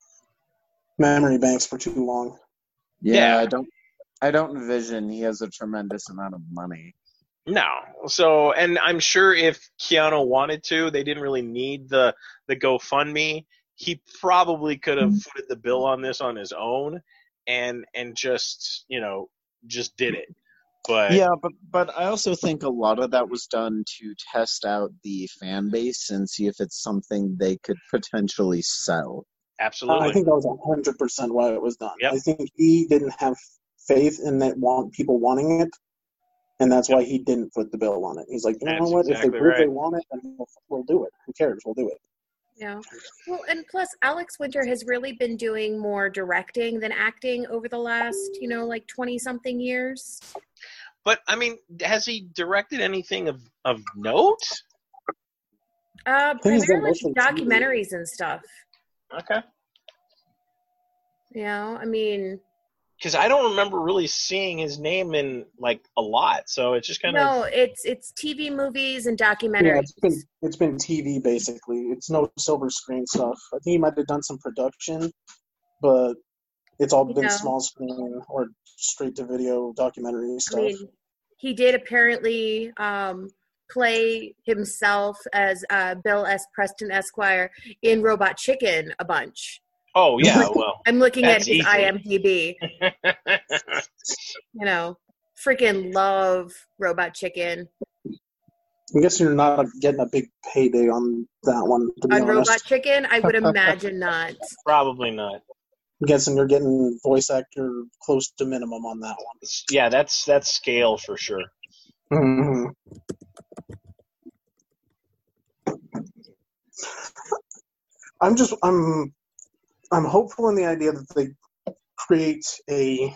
memory banks for too long. Yeah, Yeah. I don't I don't envision he has a tremendous amount of money. No. So, and I'm sure if Keanu wanted to, they didn't really need the the GoFundMe. He probably could have footed the bill on this on his own, and and just you know just did it. But Yeah, but but I also think a lot of that was done to test out the fan base and see if it's something they could potentially sell. absolutely, I think that was one hundred percent why it was done. Yep. I think he didn't have faith in that want people wanting it, and that's Yep. why he didn't put the bill on it. He's like, you know That's what? If exactly they prove they right. want it, then we'll, we'll do it. Who cares? We'll do it. Yeah. Well, and plus, Alex Winter has really been doing more directing than acting over the last, you know, like twenty-something years. But I mean, has he directed anything of of note? Uh, think he's done primarily mostly T V. documentaries and stuff. Okay. You know, I mean, Because I don't remember really seeing his name in like a lot, so it's just kind no, of it's it's T V movies and Yeah, documentaries. it's been it's been T V basically. It's no silver screen stuff. I think he might have done some production, but it's all been Yeah. small screen or straight to video documentary I stuff. mean, he did apparently um, play himself as uh, Bill S. Preston Esquire in Robot Chicken a bunch. oh yeah, well, I'm looking That's at his easy. I M D B. You know, freaking love Robot Chicken. I guess you're not getting a big payday on that one, to be On honest. Robot Chicken, I would imagine not. probably not. I'm guessing you're getting voice actor close to minimum on that one. Yeah, that's that's scale for sure. hmm I'm just I'm I'm hopeful in the idea that they create a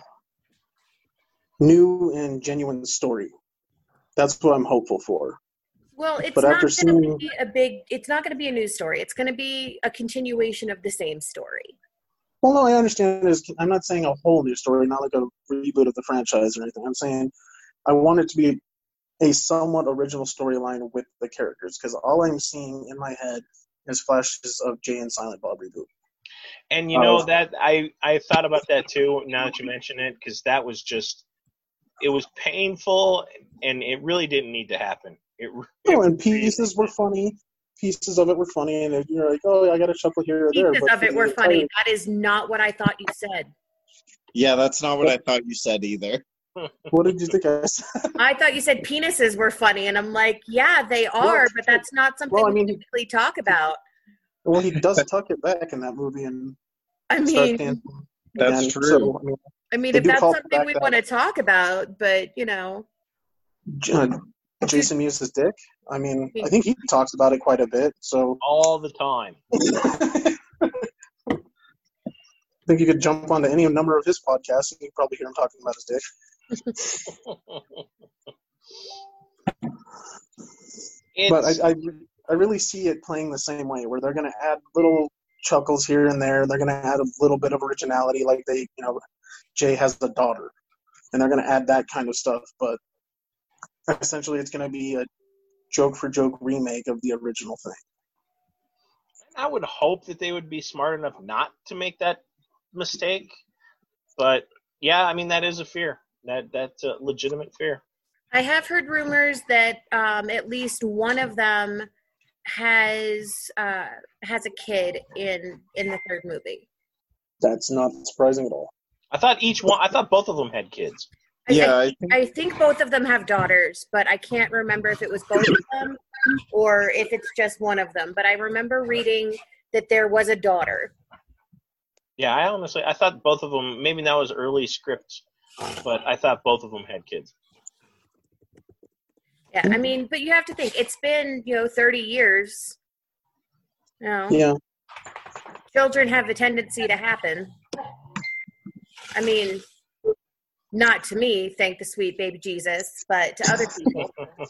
new and genuine story. That's what I'm hopeful for. Well, it's But not after going to seeing- be a big. It's not going to be a news story. It's going to be a continuation of the same story. Well, no, I understand. There's, I'm not saying a whole new story, not like a reboot of the franchise or anything. I'm saying I want it to be a somewhat original storyline with the characters, because all I'm seeing in my head is flashes of Jay and Silent Bob reboot. And you know Oh. that I I thought about that too. Now that you mention it, because that was just it was painful, and it really didn't need to happen. It, No, it and pieces were funny. Pieces of it were funny, and you're like, oh, I got a chuckle here or there. Pieces But of it for were the funny. entire- That is not what I thought you said. Yeah, that's not what I thought you said either. What did you think I said? I thought you said penises were funny, and I'm like, yeah, they are, Well, but that's not something well, I we mean- typically talk about. Well, he does tuck it back in that movie and I start mean, dancing. That's again. true. So, I mean, I mean, They if do that's call something back we that- want to talk about, but you know, J- uh, Jason Mewes' dick. I mean, I think he talks about it quite a bit. So all the time. I think you could jump onto any number of his podcasts and you'd probably hear him talking about his dick. It's, But I, I, I really see it playing the same way, where they're going to add little chuckles here and there. They're going to add a little bit of originality, like they, you know, Jay has a daughter, and they're going to add that kind of stuff. But essentially, it's going to be a joke for joke remake of the original thing. I would hope that they would be smart enough not to make that mistake. But yeah, I mean that is a fear. That that's a legitimate fear. I have heard rumors that um, at least one of them has uh, has a kid in in the third movie. That's not surprising at all. I thought each one. I thought both of them had kids. I, Yeah, I, I think I think both of them have daughters, but I can't remember if it was both of them or if it's just one of them. But I remember reading that there was a daughter. Yeah, I honestly, I thought both of them. Maybe that was early scripts, but I thought both of them had kids. Yeah, I mean, but you have to think it's been, you know, thirty years. You know, Yeah. children have the tendency to happen. I mean, not to me, thank the sweet baby Jesus, but to other people.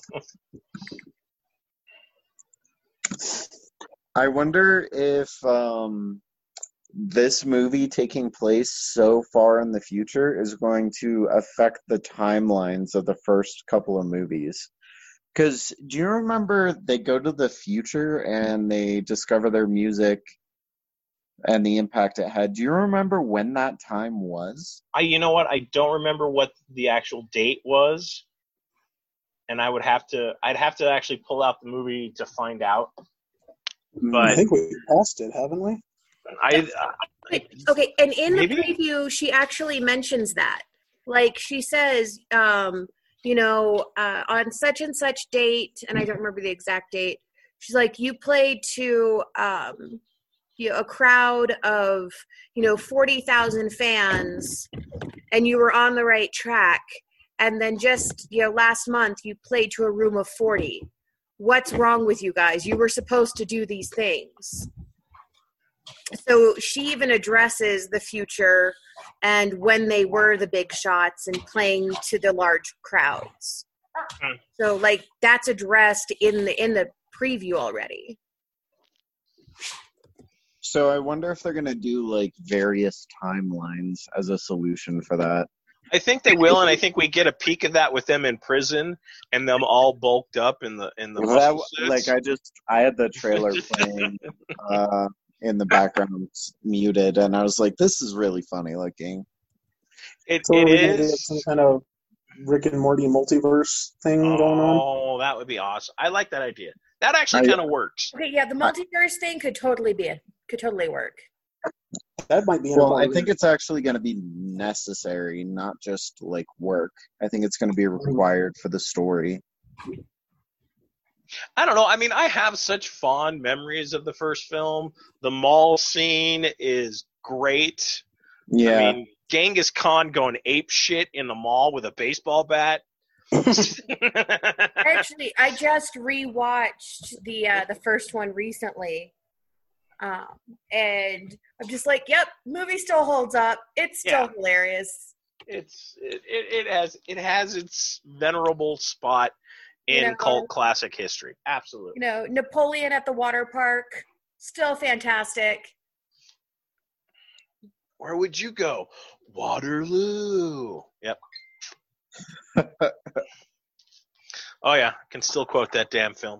I wonder if um, this movie taking place so far in the future is going to affect the timelines of the first couple of movies. Because do you remember they go to the future and they discover their music and the impact it had. Do you remember when that time was? I, you know what? I don't remember what the actual date was, and I would have to, I'd have to actually pull out the movie to find out. But I think we passed it, haven't we? I, Okay, okay, and in Maybe? the preview, she actually mentions that. Like, she says, um, you know, uh, on such and such date, and I don't remember the exact date, she's like, you played to um, you know, a crowd of, you know, forty thousand fans, and you were on the right track. And then just, you know, last month, you played to a room of forty. What's wrong with you guys? You were supposed to do these things. So she even addresses the future and when they were the big shots and playing to the large crowds. Hmm. So like that's addressed in the in the preview already. So I wonder if they're going to do like various timelines as a solution for that. I think they will, and I think we get a peek of that with them in prison and them all bulked up in the in the That, muscle suits. like I just, I had the trailer playing uh, in the background muted, and I was like, "This is really funny looking." It, So it are we gonna get is. some kind of Rick and Morty multiverse thing going on? Oh, that would be awesome. I like that idea. That actually I- kind of works. Okay, yeah, the multiverse thing could totally be a, could totally work. That might be. in a Well, I part think of it's actually going to be necessary, not just like work. I think it's going to be required for the story. I don't know. I mean, I have such fond memories of the first film. The mall scene is great. Yeah. I mean, Genghis Khan going ape shit in the mall with a baseball bat. Actually, I just rewatched the uh, the first one recently, um, and I'm just like, "Yep, movie still holds up. It's still Yeah. hilarious." It's it, it, it has it has its venerable spot in You know, cult classic history. Absolutely. You know, Napoleon at the water park, still fantastic. Where would you go? Waterloo. Yep. Oh yeah, can still quote that damn film.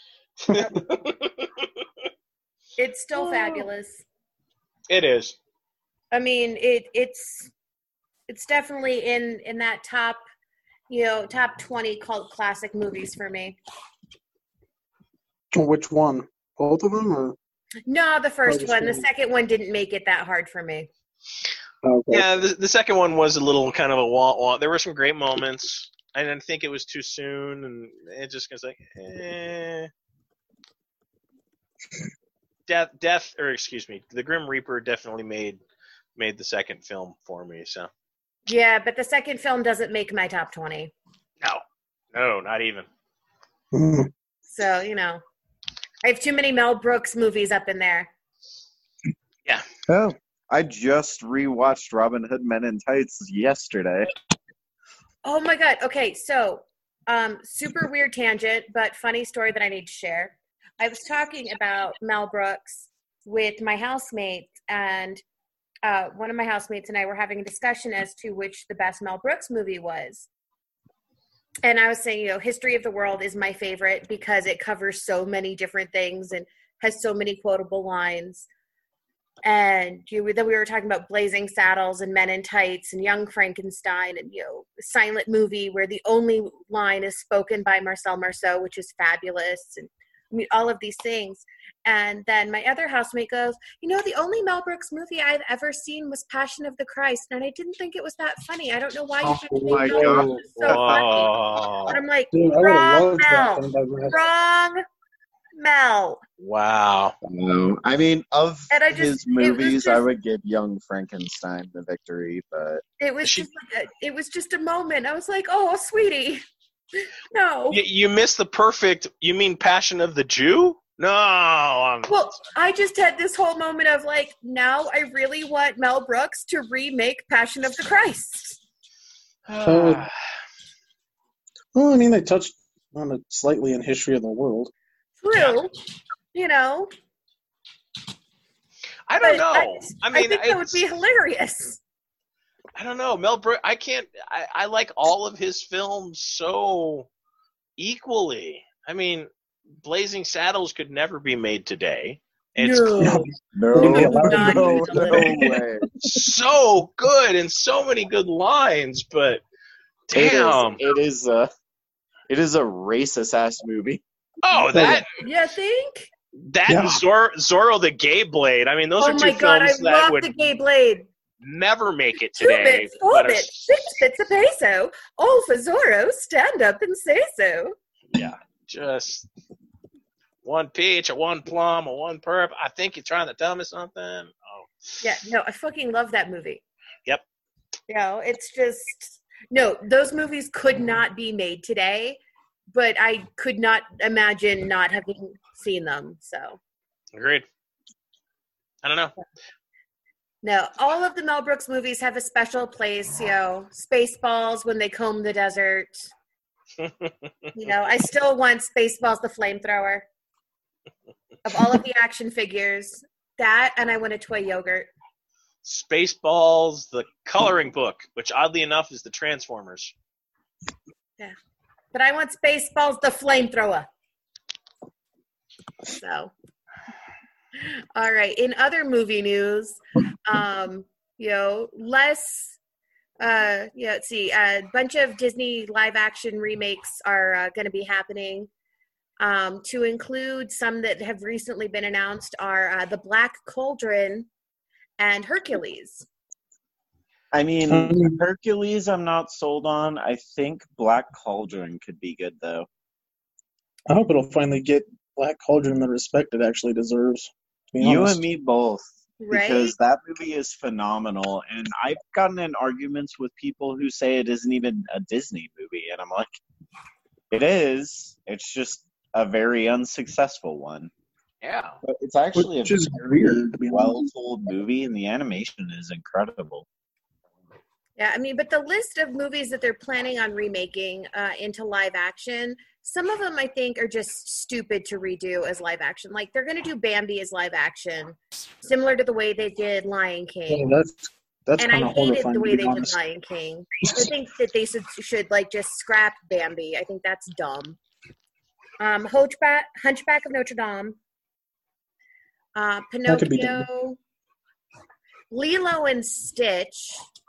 It's still fabulous. It is. I mean, it it's it's definitely in in that top, you know, top twenty cult classic movies for me. Which one? Both of them, or No, the first just one. The one. second one didn't make it that hard for me. okay. Yeah, the, the second one was a little kind of a wah wah. There were some great moments. I didn't think it was too soon, and it just was like, eh. Death, death, or excuse me, the Grim Reaper definitely made made the second film for me. So Yeah, but the second film doesn't make my top twenty. no, no, not even. Mhm. So, you know, I have too many Mel Brooks movies up in there. Oh, I just rewatched Robin Hood Men in Tights yesterday. Oh my God. Okay, so um, super weird tangent, but funny story that I need to share. I was talking about Mel Brooks with my housemate, and uh, one of my housemates and I were having a discussion as to which the best Mel Brooks movie was. And I was saying, you know, History of the World is my favorite because it covers so many different things and has so many quotable lines. And you, then we were talking about Blazing Saddles and Men in Tights and Young Frankenstein and, you know, Silent Movie where the only line is spoken by Marcel Marceau, which is fabulous. And I mean, all of these things. And then my other housemate goes, you know, the only Mel Brooks movie I've ever seen was Passion of the Christ. And I didn't think it was that funny. I don't know why you Oh think my Mel God. Brooks is so funny. Whoa. And I'm like, Dude, I would have wrong loved that Mel. thing by Brad. Wrong Mel. Wow. No, I mean, of And I just- his it was movies, I just- would give Young Frankenstein the victory, but It was She- just like a, it was just a moment. I was like, oh, sweetie. No. You, you missed the perfect. You mean Passion of the Jew? No. I'm, Well, I just had this whole moment of like, now I really want Mel Brooks to remake Passion of the Christ. Uh, Well, I mean, they touched on it slightly in History of the World. True. You know. I don't But know. I, I mean, I think that would it's- be hilarious. I don't know. Mel Brooks, I can't, I, I like all of his films so equally. I mean, Blazing Saddles could never be made today. It's No. No, Wouldn't be no, allowed to no, use them. way. so good and so many good lines, but It is. damn. It is a. It is a racist ass movie. Oh, that You think? that Yeah. and Zor- Zorro the Gay Blade. I mean, those Oh are two my god, I films that love would the Gay Blade. never make it Two today. bits, four but are- bits, six bits a peso. All for Zorro, stand up and say so. Yeah, just one peach, a one plum, a one perp. I think you're trying to tell me something. Oh, Yeah, no, I fucking love that movie. Yep. You know, it's just no, those movies could not be made today, but I could not imagine not having seen them. So agreed. I don't know. no, all of the Mel Brooks movies have a special place. You know, Spaceballs when they comb the desert. You know, I still want Spaceballs the flamethrower. Of all of the action figures, that and I want a toy yogurt. Spaceballs, the coloring book, which oddly enough is the Transformers. But I want Spaceballs the flamethrower. So, all right. In other movie news, um, you know, less, uh, yeah, let's see, a bunch of Disney live action remakes are uh, going to be happening. Um, to include some that have recently been announced are uh, The Black Cauldron and Hercules. I mean, Um, Hercules, I'm not sold on. I think Black Cauldron could be good though. I hope it'll finally get Black Cauldron the respect it actually deserves. To be You honest. and me both. Right? Because that movie is phenomenal, and I've gotten in arguments with people who say it isn't even a Disney movie, and I'm like, it is. It's just a very unsuccessful one. Yeah. But it's actually Which a is very weird, to be honest. well-told movie, and the animation is incredible. Yeah, I mean, but the list of movies that they're planning on remaking uh, into live action, some of them I think are just stupid to redo as live action. Like they're going to do Bambi as live action, similar to the way they did Lion Yeah, King. that's that's And kind I of hated horrifying, the way to they be did honest. Lion King. I think that they should, should like just scrap Bambi. I think that's dumb. Um, Hunchback, Hunchback of Notre Dame, uh, That could be done. Pinocchio, Lilo and Stitch.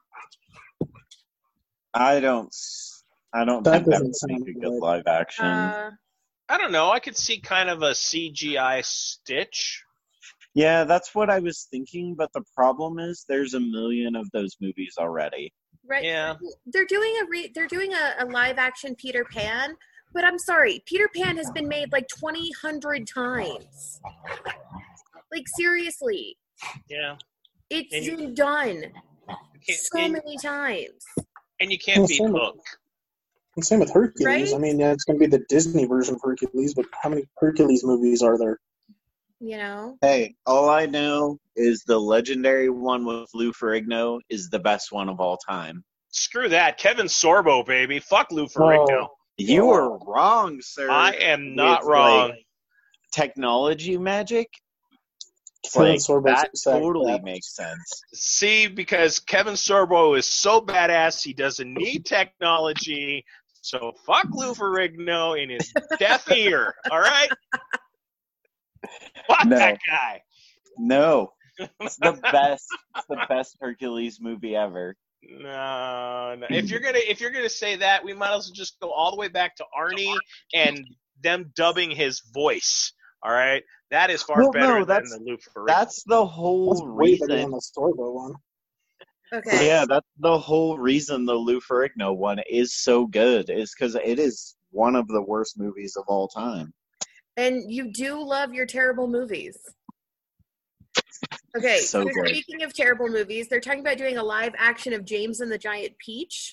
I don't. s- I don't That think that doesn't would make sound a good right. live action. Uh, I don't know. I could see kind of a C G I Stitch. Yeah, that's what I was thinking, but the problem is there's a million of those movies already. right? Yeah. They're doing a re- they're doing a, a live action Peter Pan, but I'm sorry, Peter Pan has been made like twenty hundred times. Like seriously, Yeah. it's And you- been done You can't, so and, many times. and you can't Well, beat some- Hook. And same with Hercules. Right? I mean, yeah, it's going to be the Disney version of Hercules, but how many Hercules movies are there? You know, Hey, all I know is the legendary one with Lou Ferrigno is the best one of all time. Screw that. Kevin Sorbo, baby. Fuck Lou Ferrigno. You are wrong, sir. I am not It's wrong. like technology magic. Kevin Like, Sorbo's that a sack totally crap. makes sense. See, because Kevin Sorbo is so badass, he doesn't need technology. So fuck Lou Ferrigno in his deaf ear. All right? Fuck No. that guy. No, it's the best. It's the best Hercules movie ever. No, no. If you're gonna if you're gonna say that, we might as well just go all the way back to Arnie and them dubbing his voice. All right, that is far Well, better no, than that's- the Lou Ferrigno. That's the whole That's way better than reason. the Sorbo one. okay. Yeah, that's the whole reason the Lou Ferrigno one is so good. Is because it is one of the worst movies of all time. And you do love your terrible movies. Okay, So so good. speaking of terrible movies, they're talking about doing a live action of James and the Giant Peach.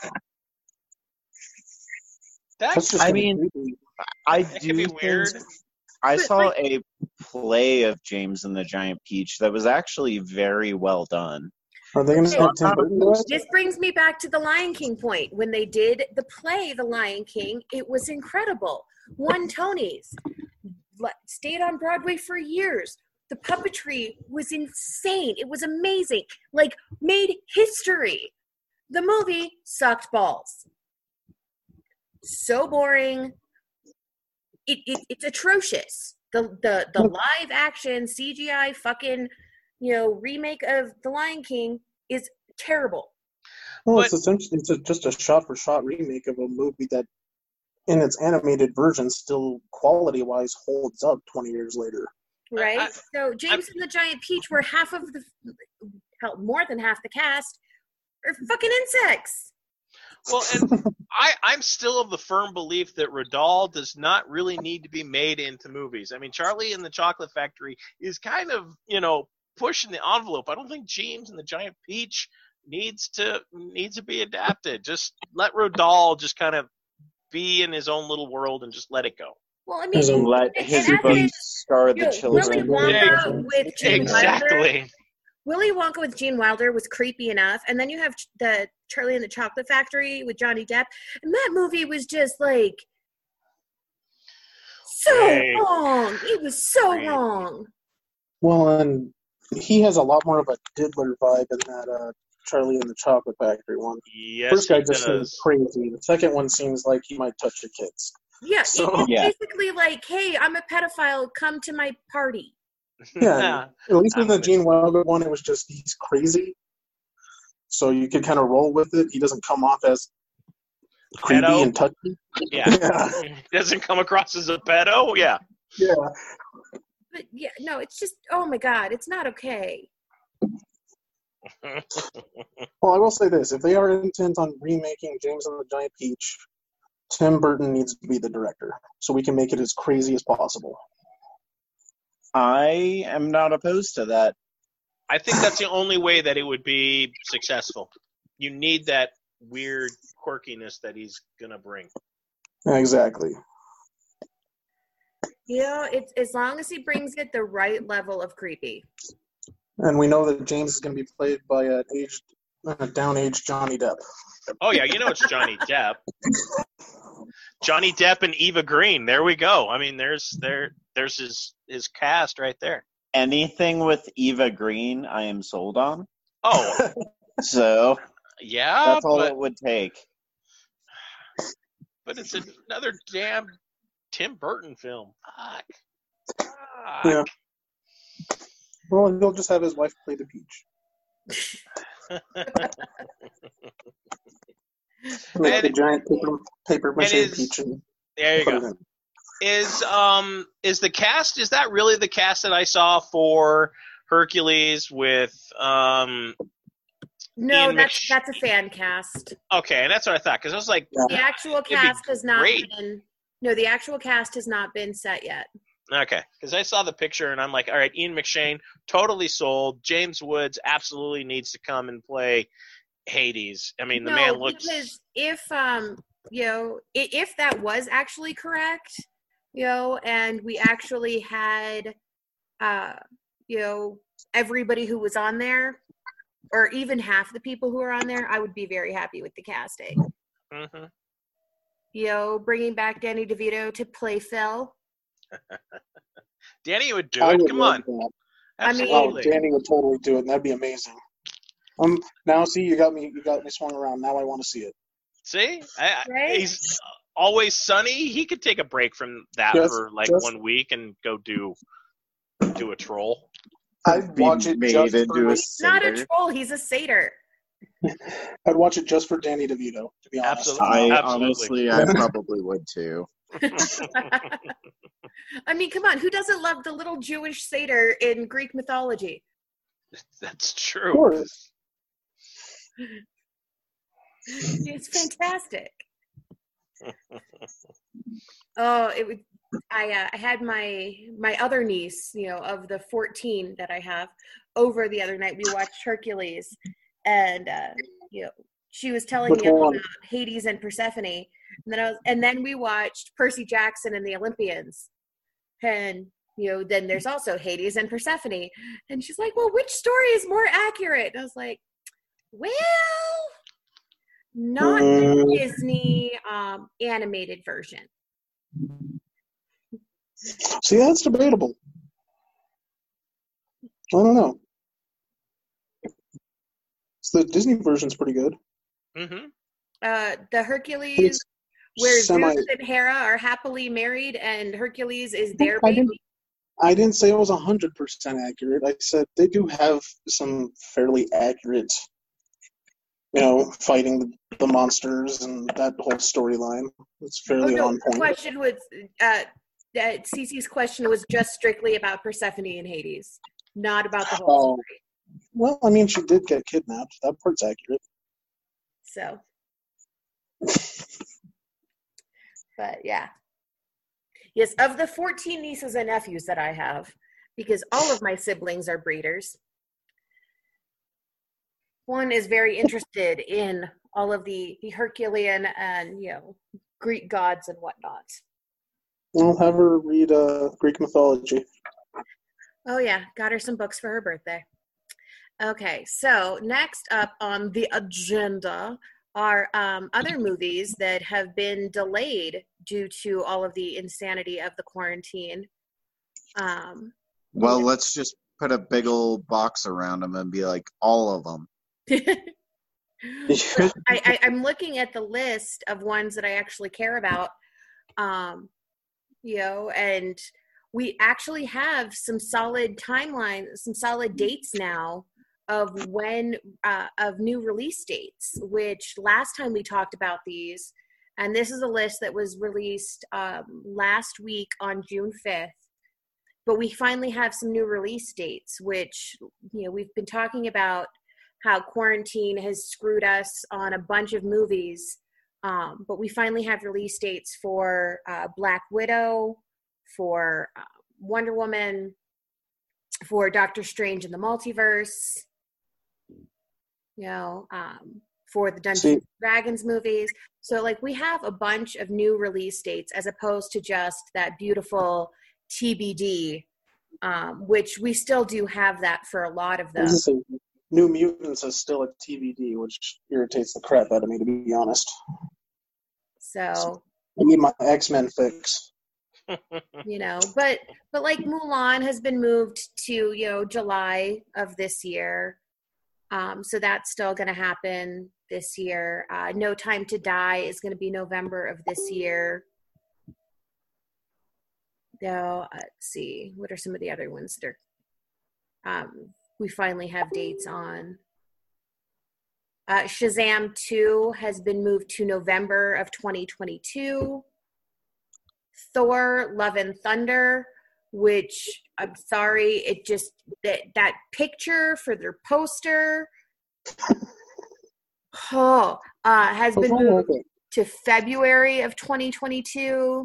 That, That's just I gonna be mean, creepy. I that do could be think weird. I But, saw like- a play of James and the Giant Peach that was actually very well done. Are they going to Okay. have Tim Burton do it? This brings me back to the Lion King point. When they did the play, The Lion King, it was incredible. Won Tonys. Le- Stayed on Broadway for years. The puppetry was insane. It was amazing. Like, made history. The movie sucked balls. So boring. It, it, it's atrocious. The the the live action C G I fucking, you know, remake of The Lion King is terrible. Well, But- it's essentially it's a, just a shot-for-shot remake of a movie that, in its animated version, still quality-wise holds up twenty years later. Right? I- so James and the Giant Peach, where half of the, hell, more than half the cast are fucking insects. Well, and I, I'm still of the firm belief that Rudolph does not really need to be made into movies. I mean, Charlie and the Chocolate Factory is kind of, you know, pushing the envelope. I don't think James and the Giant Peach needs to needs to be adapted. Just let Rudolph just kind of be in his own little world and just let it go. Well, I mean, His own- Let and- his and as it books is, scar you the know, children. Willy Yeah, Wonka with Gene Wilder. Exactly. Willy Wonka with Gene Wilder was creepy enough, and then you have the Charlie and the Chocolate Factory with Johnny Depp, and that movie was just like so Hey. wrong. It was so Great. wrong. Well, and he has a lot more of a diddler vibe in that uh, Charlie and the Chocolate Factory one. Yes, First guy he just seems does. crazy. The second one seems like he might touch the kids. Yeah, So- it's Yeah. basically like, hey, I'm a pedophile. Come to my party. Yeah, at least in I'm the gonna- Gene Wilder one, it was just he's crazy. So you could kind of roll with it. He doesn't come off as creepy Pedo? and touchy. Yeah. Yeah. Doesn't come across as a pedo. Yeah. Yeah. But yeah, no, it's just, oh my God, it's not okay. Well, I will say this. If they are intent on remaking James and the Giant Peach, Tim Burton needs to be the director so we can make it as crazy as possible. I am not opposed to that. I think that's the only way that it would be successful. You need that weird quirkiness that he's gonna bring. Exactly. You know, it's as long as he brings it the right level of creepy. And we know that James is going to be played by an aged, uh, down-aged Johnny Depp. Oh yeah, you know it's Johnny Depp. Johnny Depp and Eva Green. There we go. I mean, there's there there's his his cast right there. Anything with Eva Green, I am sold on. Oh So yeah, that's all but it would take. but it's another damn Tim Burton film. Fuck. Fuck. Yeah. Well, he'll just have his wife play the Peach. Make And- the giant paper, paper mache is- Peach. And There you put it go. in. Is um is the cast is that really the cast that I saw for Hercules with um No, Ian that's Mc- that's a fan cast. okay, and that's what I thought because I was like The actual be cast has not great. been. No, the actual cast has not been set yet. okay because I saw the picture and I'm like, all right, Ian McShane totally sold. James Woods absolutely needs to come and play Hades. I mean the no, man looks because if um you know i- if that was actually correct, you know, and we actually had uh you know everybody who was on there, or even half the people who are on there, I would be very happy with the casting. Mhm. You know, bringing back Danny DeVito to play Phil. Danny would do I it. would Come love on, that. I mean- Oh, absolutely. Danny would totally do it, and that'd be amazing. Um, now see, you got me. You got me swung around. Now I want to see it. See, I, I- Right? he's always sunny. He could take a break from that Just- for like just- one week and go do do a troll. I'd Be watch it made just into for. a He's not a satyr. troll, he's a satyr. I'd watch it just for Danny DeVito. To be honest. Absolutely. I Absolutely. honestly, I probably would too. I mean, come on, who doesn't love the little Jewish satyr in Greek mythology? That's Of true. course. It's fantastic. Oh, it would. I uh, I had my my other niece, you know, of the fourteen that I have, over the other night. We watched Hercules, and uh, you know, she was telling Which me one? about Hades and Persephone, and then I was, and then we watched Percy Jackson and the Olympians, and you know, then there's also Hades and Persephone, and she's like, "Well, which story is more accurate?" And I was like, "Well, not the Mm. Disney um, animated version." See, that's debatable. I don't know. So the Disney version's pretty good. hmm Uh, the Hercules, It's where semi. Zeus and Hera are happily married, and Hercules is their I baby. didn't. I didn't say it was one hundred percent accurate. I said they do have some fairly accurate, you know, fighting the, the monsters and that whole storyline. It's Oh fairly no, on the point. question was uh, that Cece's question was just strictly about Persephone and Hades, not about the whole Oh, story. well, I mean, she did get kidnapped. That part's accurate. So, but yeah. Yes, of the fourteen nieces and nephews that I have, because all of my siblings are breeders, one is very interested in all of the, the Herculean and, you know, Greek gods and whatnot. I'll have her read uh, Greek mythology. Oh, yeah, got her some books for her birthday. Okay, so next up on the agenda are um, other movies that have been delayed due to all of the insanity of the quarantine. Um, Well, let's just put a big old box around them and be like, all of them. I, I, I'm looking at the list of ones that I actually care about, um, you know, and we actually have some solid timeline, some solid dates now of when uh, of new release dates, which last time we talked about these, and this is a list that was released um, last week on June fifth, but we finally have some new release dates, which, you know, we've been talking about how quarantine has screwed us on a bunch of movies, um, but we finally have release dates for uh, Black Widow, for uh, Wonder Woman, for Doctor Strange in the Multiverse, you know, um, for the Dungeons See- and Dragons movies. So, like, we have a bunch of new release dates as opposed to just that beautiful T B D, um, which we still do have that for a lot of I them. was gonna say, New Mutants is still a T B D, which irritates the crap out of me, to be honest. So, I need my X-Men fix. you know, but but like Mulan has been moved to, you know, July of this year. Um, so that's still going to happen this year. Uh, No Time to Die is going to be November of this year. Now, let's see, what are some of the other ones that are, um, we finally have dates on? Uh, Shazam two has been moved to November of twenty twenty-two. Thor, Love and Thunder, which, I'm sorry, it just, that, that picture for their poster, oh, uh, has been moved to February of twenty twenty-two.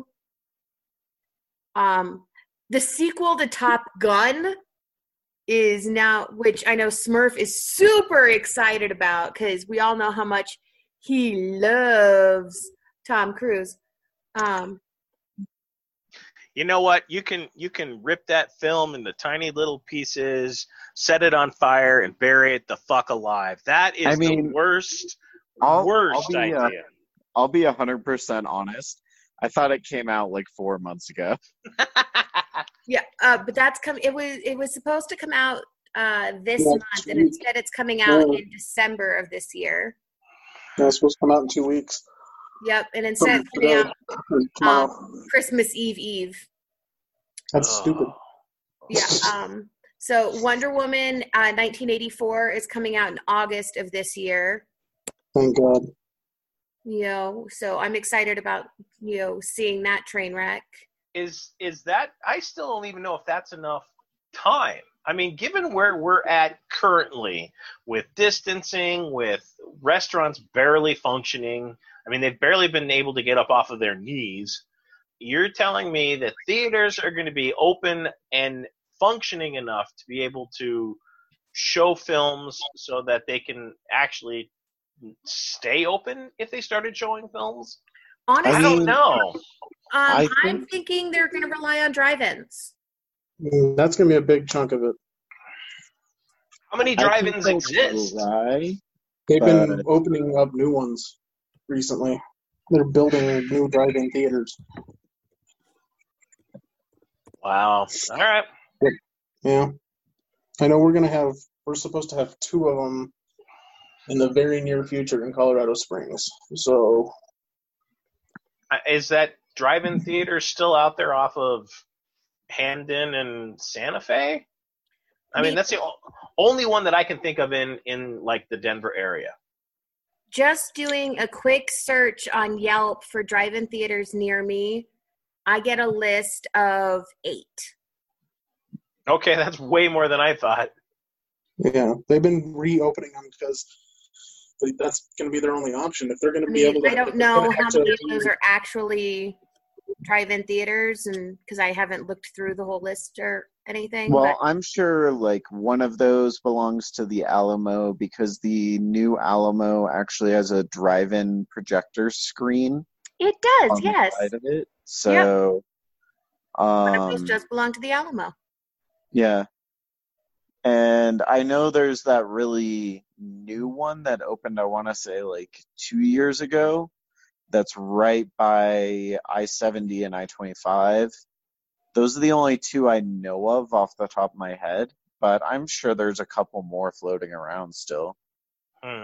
Um, the sequel to Top Gun is now, which I know Smurf is super excited about because we all know how much he loves Tom Cruise. Um, You know what? You can you can rip that film into tiny little pieces, set it on fire, and bury it the fuck alive. That is I mean, the worst, I'll, worst I'll be, uh, idea. I'll be one hundred percent honest. I thought it came out like four months ago. yeah, uh, but that's come. It was it was supposed to come out uh, this Yeah, month, and instead it's coming out Yeah. in December of this year. Yeah, it's supposed to come out in two weeks. Yep, and instead it's coming out Tomorrow. um, Christmas Eve Eve. That's Oh. stupid. Yeah. Um, so Wonder Woman uh, nineteen eighty-four is coming out in August of this year. Thank God. You know, so I'm excited about, you know, seeing that train wreck. Is is that? I still don't even know if that's enough time. I mean, given where we're at currently with distancing, with restaurants barely functioning, I mean, they've barely been able to get up off of their knees. You're telling me that theaters are going to be open and functioning enough to be able to show films so that they can actually stay open if they started showing films? Honestly, I don't know. Um, I I'm think- thinking they're going to rely on drive-ins. Mm, That's going to be a big chunk of it. How many I think drive-ins they'll exist? try. They've been But- opening up new ones recently. They're building new drive-in theaters. Wow. All right. Yeah. I know we're going to have, we're supposed to have two of them in the very near future in Colorado Springs. So, Uh, Is that drive-in theater still out there off of Hamden and Santa Fe. I mean, The- that's the o- only one that I can think of in, in like the Denver area. Just doing a quick search on Yelp for drive-in theaters near me, I get a list of eight. Okay, that's way more than I thought. Yeah, they've been reopening them because that's going to be their only option. If they're going I to be mean, able to, I don't if they're know gonna how have to many of do- those are actually drive-in theaters, and because I haven't looked through the whole list or anything. Well, but I'm sure like one of those belongs to the Alamo because the new Alamo actually has a drive-in projector screen it does, on yes. the side of it. So, One of those um, just belong to the Alamo. yeah. And I know there's that really new one that opened, I want to say, like two years ago. That's right by I seventy and I twenty-five. Those are the only two I know of off the top of my head, but I'm sure there's a couple more floating around still. Hmm.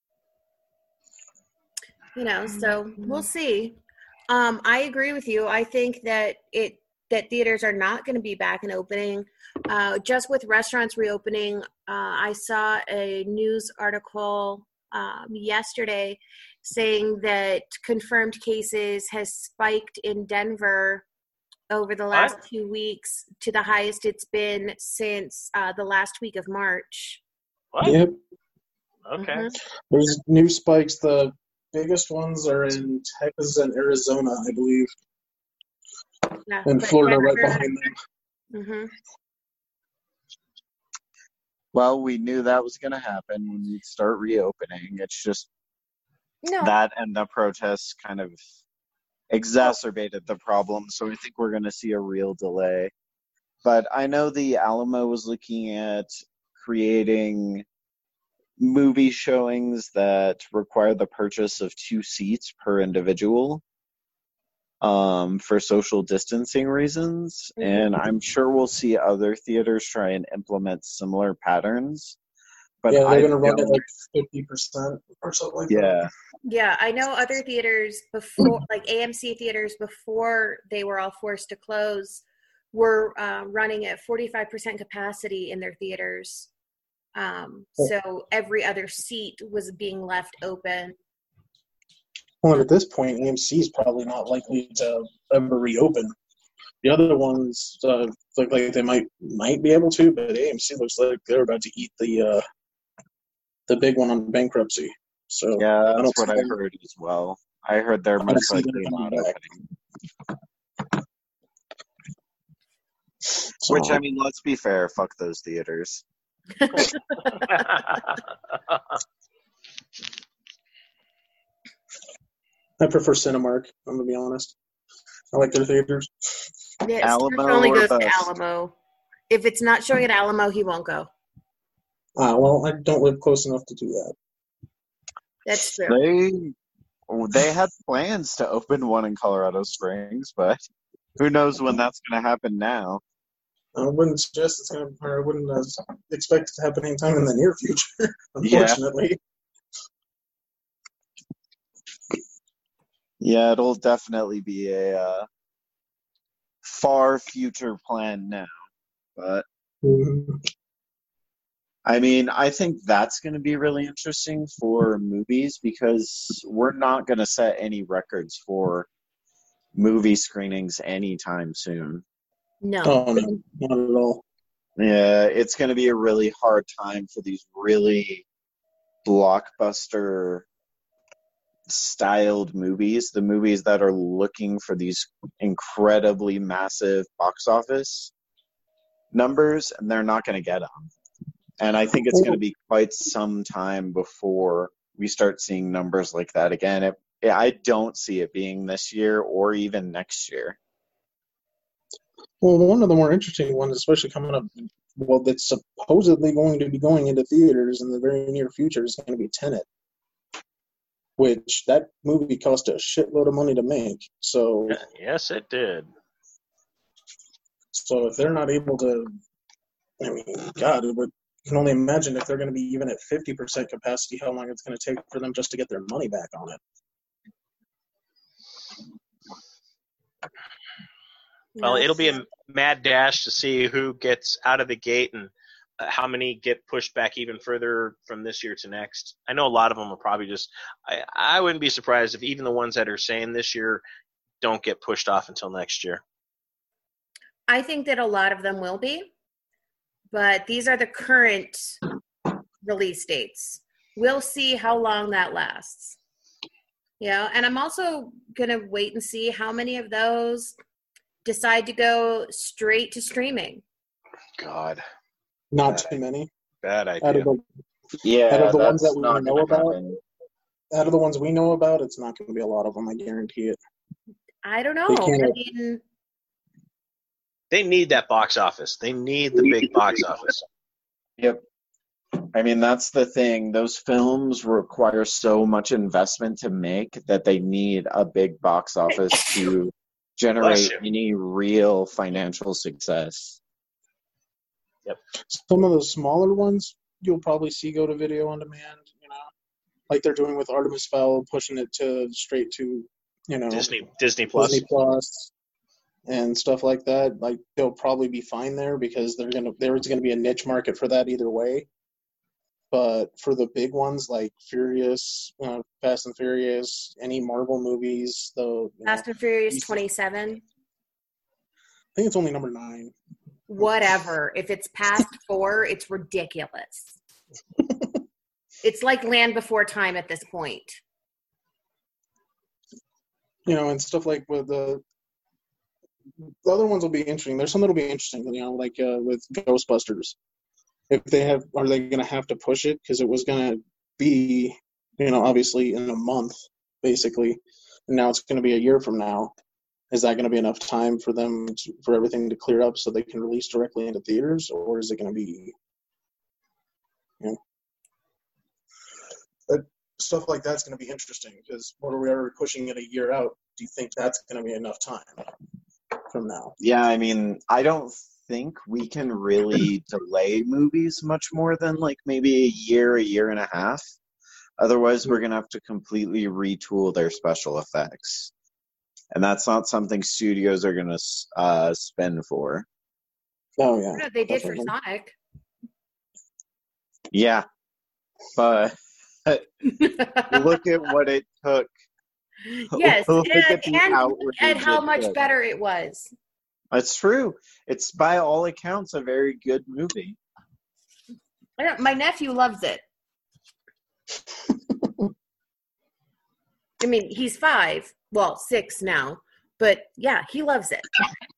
You know, so we'll see. Um, I agree with you. I think that it that theaters are not going to be back and opening. Uh, just with restaurants reopening, uh, I saw a news article um, yesterday saying that confirmed cases has spiked in Denver over the last What? two weeks to the highest it's been since uh, the last week of March. What? Yep, Okay. Mhm. there's new spikes. The biggest ones are in Texas and Arizona, I believe, Yeah, and but Florida right Denver- behind them. Mhm. Well, we knew that was going to happen when we start reopening. It's just No, that and the protests kind of exacerbated the problem. So I think we're going to see a real delay. But I know the Alamo was looking at creating movie showings that require the purchase of two seats per individual um, for social distancing reasons. Mhm. And I'm sure we'll see other theaters try and implement similar patterns. But Yeah, they're I going to run don't- it like fifty percent or something like yeah. that. Yeah, I know other theaters before, like A M C theaters before they were all forced to close, were uh, running at forty-five percent capacity in their theaters. Um, so every other seat was being left open. Well, at this point, A M C is probably not likely to ever reopen. The other ones uh, look like they might might be able to, but A M C looks like they're about to eat the uh, the big one on bankruptcy. So Yeah, I that's don't what I see them- heard as well. I heard they're I don't most see them likely coming not back. opening. So, Which, I mean, let's be fair, fuck those theaters. I prefer Cinemark. I'm gonna be honest. I like their theaters. Yeah, Stuart Alamo only or goes to bust? Alamo. If it's not showing at Alamo, he won't go. Ah, well, I don't live close enough to do that. That's true. They they had plans to open one in Colorado Springs, but who knows when that's going to happen now. I wouldn't suggest it's gonna, or I wouldn't uh, expect it to happen anytime in the near future. Yeah. Unfortunately. Yeah, it'll definitely be a uh, far future plan now. But Mhm. I mean, I think that's going to be really interesting for movies because we're not going to set any records for movie screenings anytime soon. No. Oh no, not at all. Yeah, it's going to be a really hard time for these really blockbuster styled movies, the movies that are looking for these incredibly massive box office numbers, and they're not going to get them. And I think it's going to be quite some time before we start seeing numbers like that again. It, I don't see it being this year or even next year. Well, one of the more interesting ones, especially coming up, well, that's supposedly going to be going into theaters in the very near future, is going to be Tenet, which that movie cost a shitload of money to make. So, Yes, it did. so if they're not able to, I mean, God, it would, you can only imagine if they're going to be even at fifty percent capacity, how long it's going to take for them just to get their money back on it. Well, No. it'll be a mad dash to see who gets out of the gate and uh, how many get pushed back even further from this year to next. I know a lot of them will probably just. I, I wouldn't be surprised if even the ones that are saying this year don't get pushed off until next year. I think that a lot of them will be, but these are the current release dates. We'll see how long that lasts. Yeah, and I'm also going to wait and see how many of those decide to go straight to streaming. God. Not Bad too many. Bad Out idea. of the, Yeah, out of the ones that's that we not know gonna about, happen. out of the ones we know about, it's not going to be a lot of them. I guarantee it. I don't know. They can't- I mean, They need that box office. They need the big box office. Yep. I mean, that's the thing. Those films require so much investment to make that they need a big box office to Bless generate you. any real financial success. Some of the smaller ones you'll probably see go to video on demand, you know, like they're doing with Artemis Fowl, pushing it to straight to, you know, Disney Disney Plus. Disney Plus and stuff like that. Like they'll probably be fine there because they're gonna there's gonna be a niche market for that either way. But for the big ones like Furious, uh, Fast and Furious, any Marvel movies, though, you know, Fast and Furious I twenty-seven. think it's only number nine. Whatever. If it's past four, it's ridiculous. It's like Land Before Time at this point. You know, and stuff like with the the other ones will be interesting. There's some that'll be interesting, you know, like uh, with Ghostbusters. If they have, are they going to have to push it? Because it was going to be, you know, obviously in a month, basically, and now it's going to be a year from now. Is that going to be enough time for them to, for everything to clear up so they can release directly into theaters, or is it going to be, you know, that, stuff like that's going to be interesting because what are we already pushing it a year out? Do you think that's going to be enough time from now? Yeah, I mean, I don't think we can really delay movies much more than like maybe a year, a year and a half. Otherwise, we're going to have to completely retool their special effects. And that's not something studios are going to uh, spend for. Oh, yeah. No, they did for Definitely. Sonic. Yeah, but look at what it took. Yes, Look and, at the and, outrage and how it much took. better it was. It's true. It's by all accounts a very good movie. I don't, my nephew loves it. I mean, he's five. Well, six now. But, yeah, he loves it.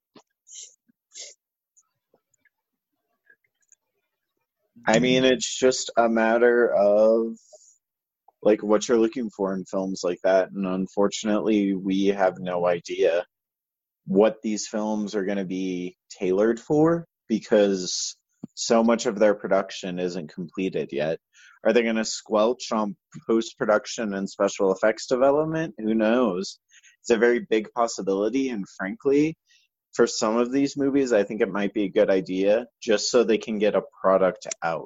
I mean, it's just a matter of like what you're looking for in films like that. And unfortunately, we have no idea what these films are going to be tailored for because so much of their production isn't completed yet. Are they going to squelch on post-production and special effects development? Who knows? It's a very big possibility. And frankly, for some of these movies, I think it might be a good idea just so they can get a product out.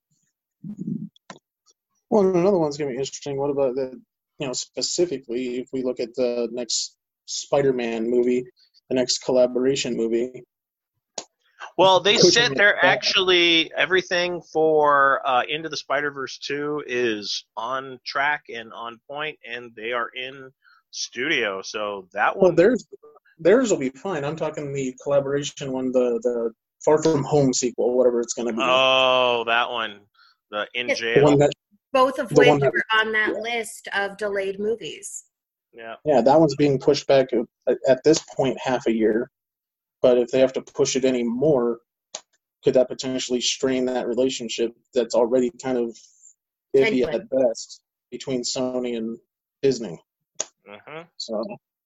Well, another one's going to be interesting. What about the, you know, specifically if we look at the next Spider-Man movie, the next collaboration movie? Well, they Pushing said it they're back. actually everything for uh, Into the Spider-Verse two is on track and on point, and they are in studio. So that Well, one, theirs, theirs will be fine. I'm talking the collaboration one, the, the Far From Home sequel, whatever it's going to be. oh, that one, the in Yes. the jail. one that, Both of The which one that- were on that list of delayed movies. Yeah. yeah, that one's being pushed back at, at this point half a year. But if they have to push it any more, could that potentially strain that relationship that's already kind of iffy Genuine. at best between Sony and Disney? hmm So,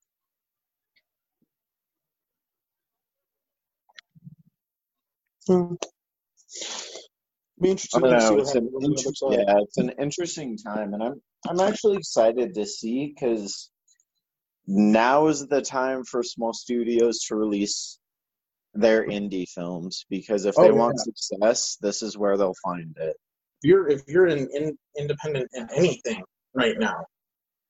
hmm. Be I interesting don't to see know. what It's an happens on the other inter- side. yeah, it's an interesting time, and I'm I'm actually excited to see because now is the time for small studios to release their indie films because if Oh, they yeah. want success, this is where they'll find it. If you're if you're an in, independent in anything right now,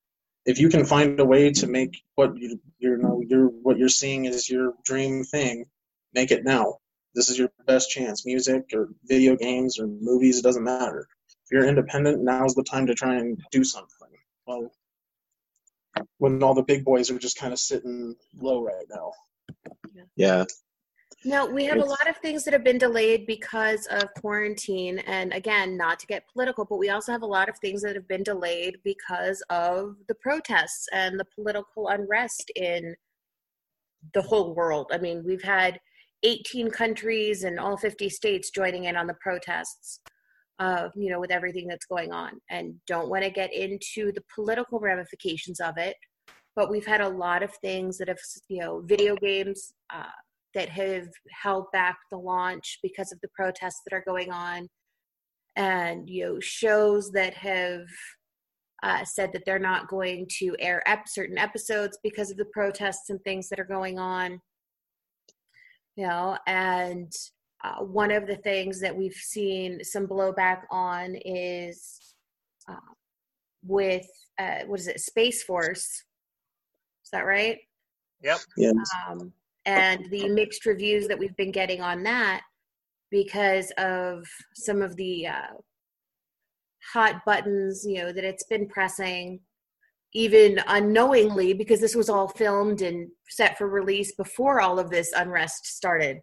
if you can find a way to make what you you know you're what you're seeing is your dream thing, make it now. This is your best chance. Music or video games or movies, it doesn't matter. If you're independent, now's the time to try and do something. Well, when all the big boys are just kind of sitting low right now. Yeah. No, we have It's- a lot of things that have been delayed because of quarantine. And again, not to get political, but we also have a lot of things that have been delayed because of the protests and the political unrest in the whole world. I mean, we've had eighteen countries and all fifty states joining in on the protests, uh, you know, with everything that's going on. And don't want to get into the political ramifications of it, but we've had a lot of things that have, you know, video games, uh, that have held back the launch because of the protests that are going on, and you know shows that have uh, said that they're not going to air ep- certain episodes because of the protests and things that are going on. You know, and uh, one of the things that we've seen some blowback on is uh, with uh, what is it, Space Force? Is that right? Yep. Yes. Um, and the mixed reviews that we've been getting on that because of some of the uh, hot buttons, you know, that it's been pressing, even unknowingly, because this was all filmed and set for release before all of this unrest started.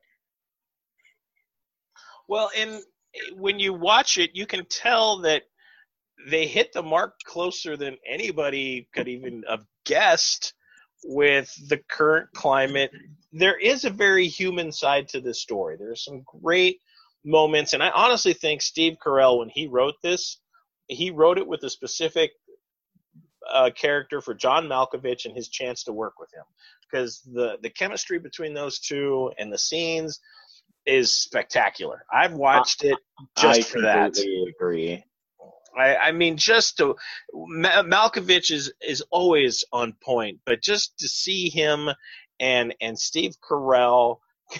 Well, and when you watch it, you can tell that they hit the mark closer than anybody could even have guessed with the current climate. There is a very human side to this story. There are some great moments, and I honestly think Steve Carell, when he wrote this, he wrote it with a specific uh, character for John Malkovich and his chance to work with him, because the, the chemistry between those two and the scenes is spectacular. I've watched it just I for that. completely agree. I, I mean, just to Ma- Malkovich is is always on point, but just to see him and and Steve Carell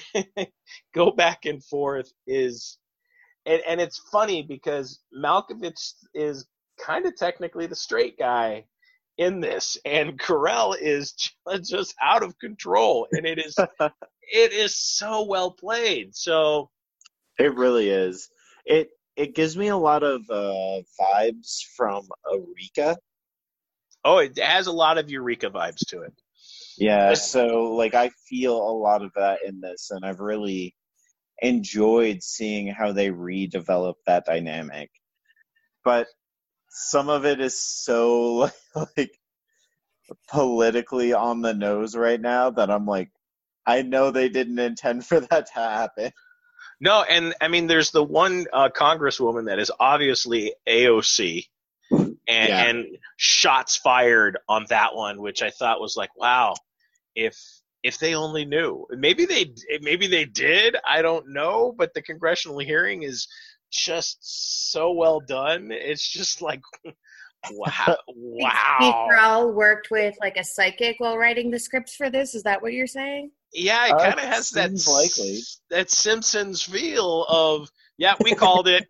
go back and forth is, and, and it's funny because Malkovich is kind of technically the straight guy in this, and Carell is just out of control, and it is it is so well played. So It really is. It it gives me a lot of uh, vibes from Eureka. oh, it has a lot of Eureka vibes to it. Yeah, so like I feel a lot of that in this, and I've really enjoyed seeing how they redevelop that dynamic. But some of it is so like politically on the nose right now that I'm like, I know they didn't intend for that to happen. No, and I mean, there's the one uh, congresswoman that is obviously A O C, and, Yeah. and shots fired on that one, which I thought was like, wow, if if they only knew. Maybe they maybe they did. I don't know, but the congressional hearing is just so well done. It's just like, wow, wow. Steve Carell worked with like a psychic while writing the scripts for this. Is that what you're saying? Yeah, it Uh, kind of has that seems likely. that Simpsons feel of, yeah, we called it.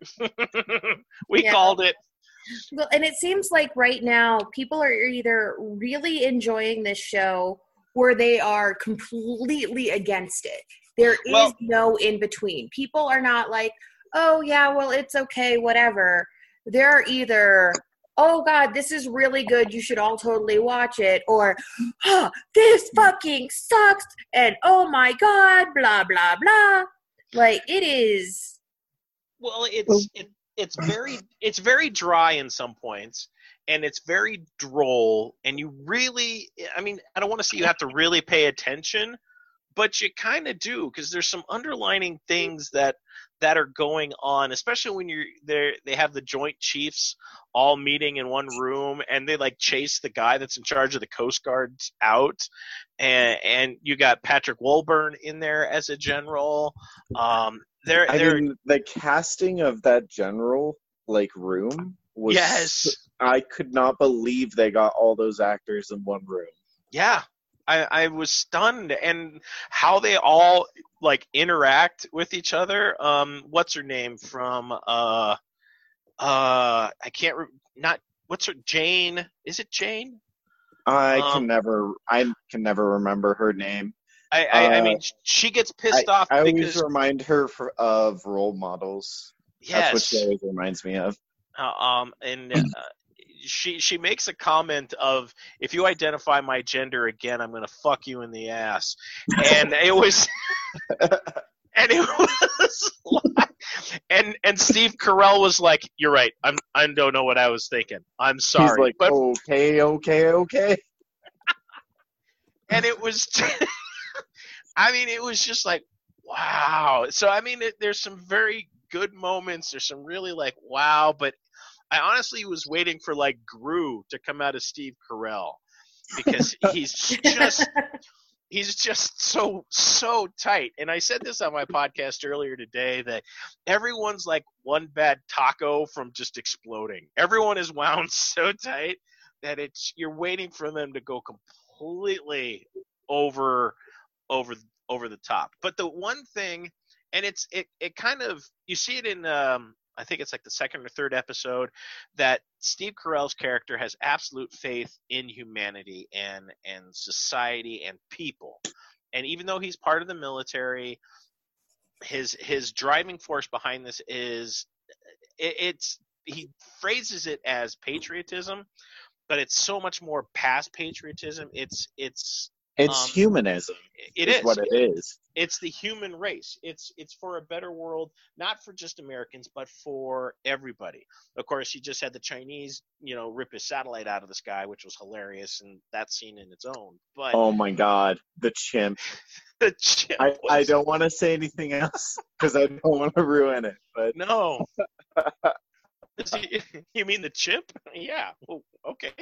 we Yeah. called it. Well, and it seems like right now people are either really enjoying this show or they are completely against it. There is Well- no in between. People are not like, oh yeah, well it's okay, whatever. They're either, oh God, this is really good, you should all totally watch it, or oh, this fucking sucks, and oh my God, blah, blah, blah. Like, it is. Well, it's it, it's very it's very dry in some points, and it's very droll, and you really, I mean, I don't want to say you have to really pay attention, but you kind of do, because there's some underlining things that that are going on, especially when you're there. They have the Joint Chiefs all meeting in one room, and they like chase the guy that's in charge of the Coast Guard out, and and you got Patrick Wilburn in there as a general. Um, they're I they're mean, the casting of that general like room was yes. I could not believe they got all those actors in one room. Yeah, I, I was stunned, and how they all like interact with each other. Um, what's her name from? Uh, uh, I can't re- not. What's her Jane? Is it Jane? I Um, can never. I can never remember her name. I, I, I Uh, mean, she gets I, pissed off I always because remind her for, of role models. That's what she yes, always reminds me of. uh, um, and uh, she she makes a comment of, if you identify my gender again, I'm gonna fuck you in the ass, and it was. And it was like, and and Steve Carell was like, "You're right. I'm I don't know what I was thinking. I'm He's sorry." like, But okay, okay, okay. and it was, I mean, it was just like, wow. So I mean, it, there's some very good moments. There's some really like, wow. But I honestly was waiting for like Gru to come out of Steve Carell because he's just. He's just so, so tight. And I said this on my podcast earlier today that everyone's like one bad taco from just exploding. Everyone is wound so tight that it's you're waiting for them to go completely over over over the top. But the one thing, and it's it it kind of, you see it in um I think it's like the second or third episode, that Steve Carell's character has absolute faith in humanity and and society and people. And even though he's part of the military, his his driving force behind this is it, it's he phrases it as patriotism, but it's so much more past patriotism. It's it's It's um humanism. it is is. what it is. It's the human race. It's it's for a better world, not for just Americans, but for everybody. Of course, you just had the Chinese, you know, rip his satellite out of the sky, which was hilarious, and that scene in its own. But Oh my God, the chimp. the chimp I, was, I don't want to say anything else because I don't want to ruin it. But no. You mean the chimp? Yeah. Well, okay.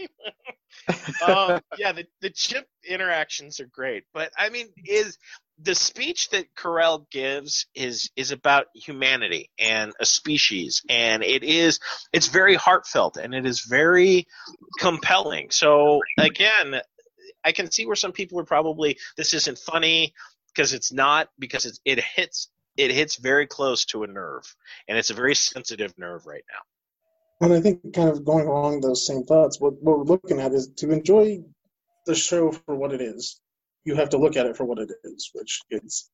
um, yeah, the the chimp interactions are great, but I mean, is the speech that Carell gives is is about humanity and a species, and it is it's very heartfelt and it is very compelling. So again, I can see where some people are probably, this isn't funny, because it's not, because it's, it hits it hits very close to a nerve, and it's a very sensitive nerve right now. And I think kind of going along those same thoughts, what, what we're looking at is to enjoy the show for what it is. You have to look at it for what it is, which it's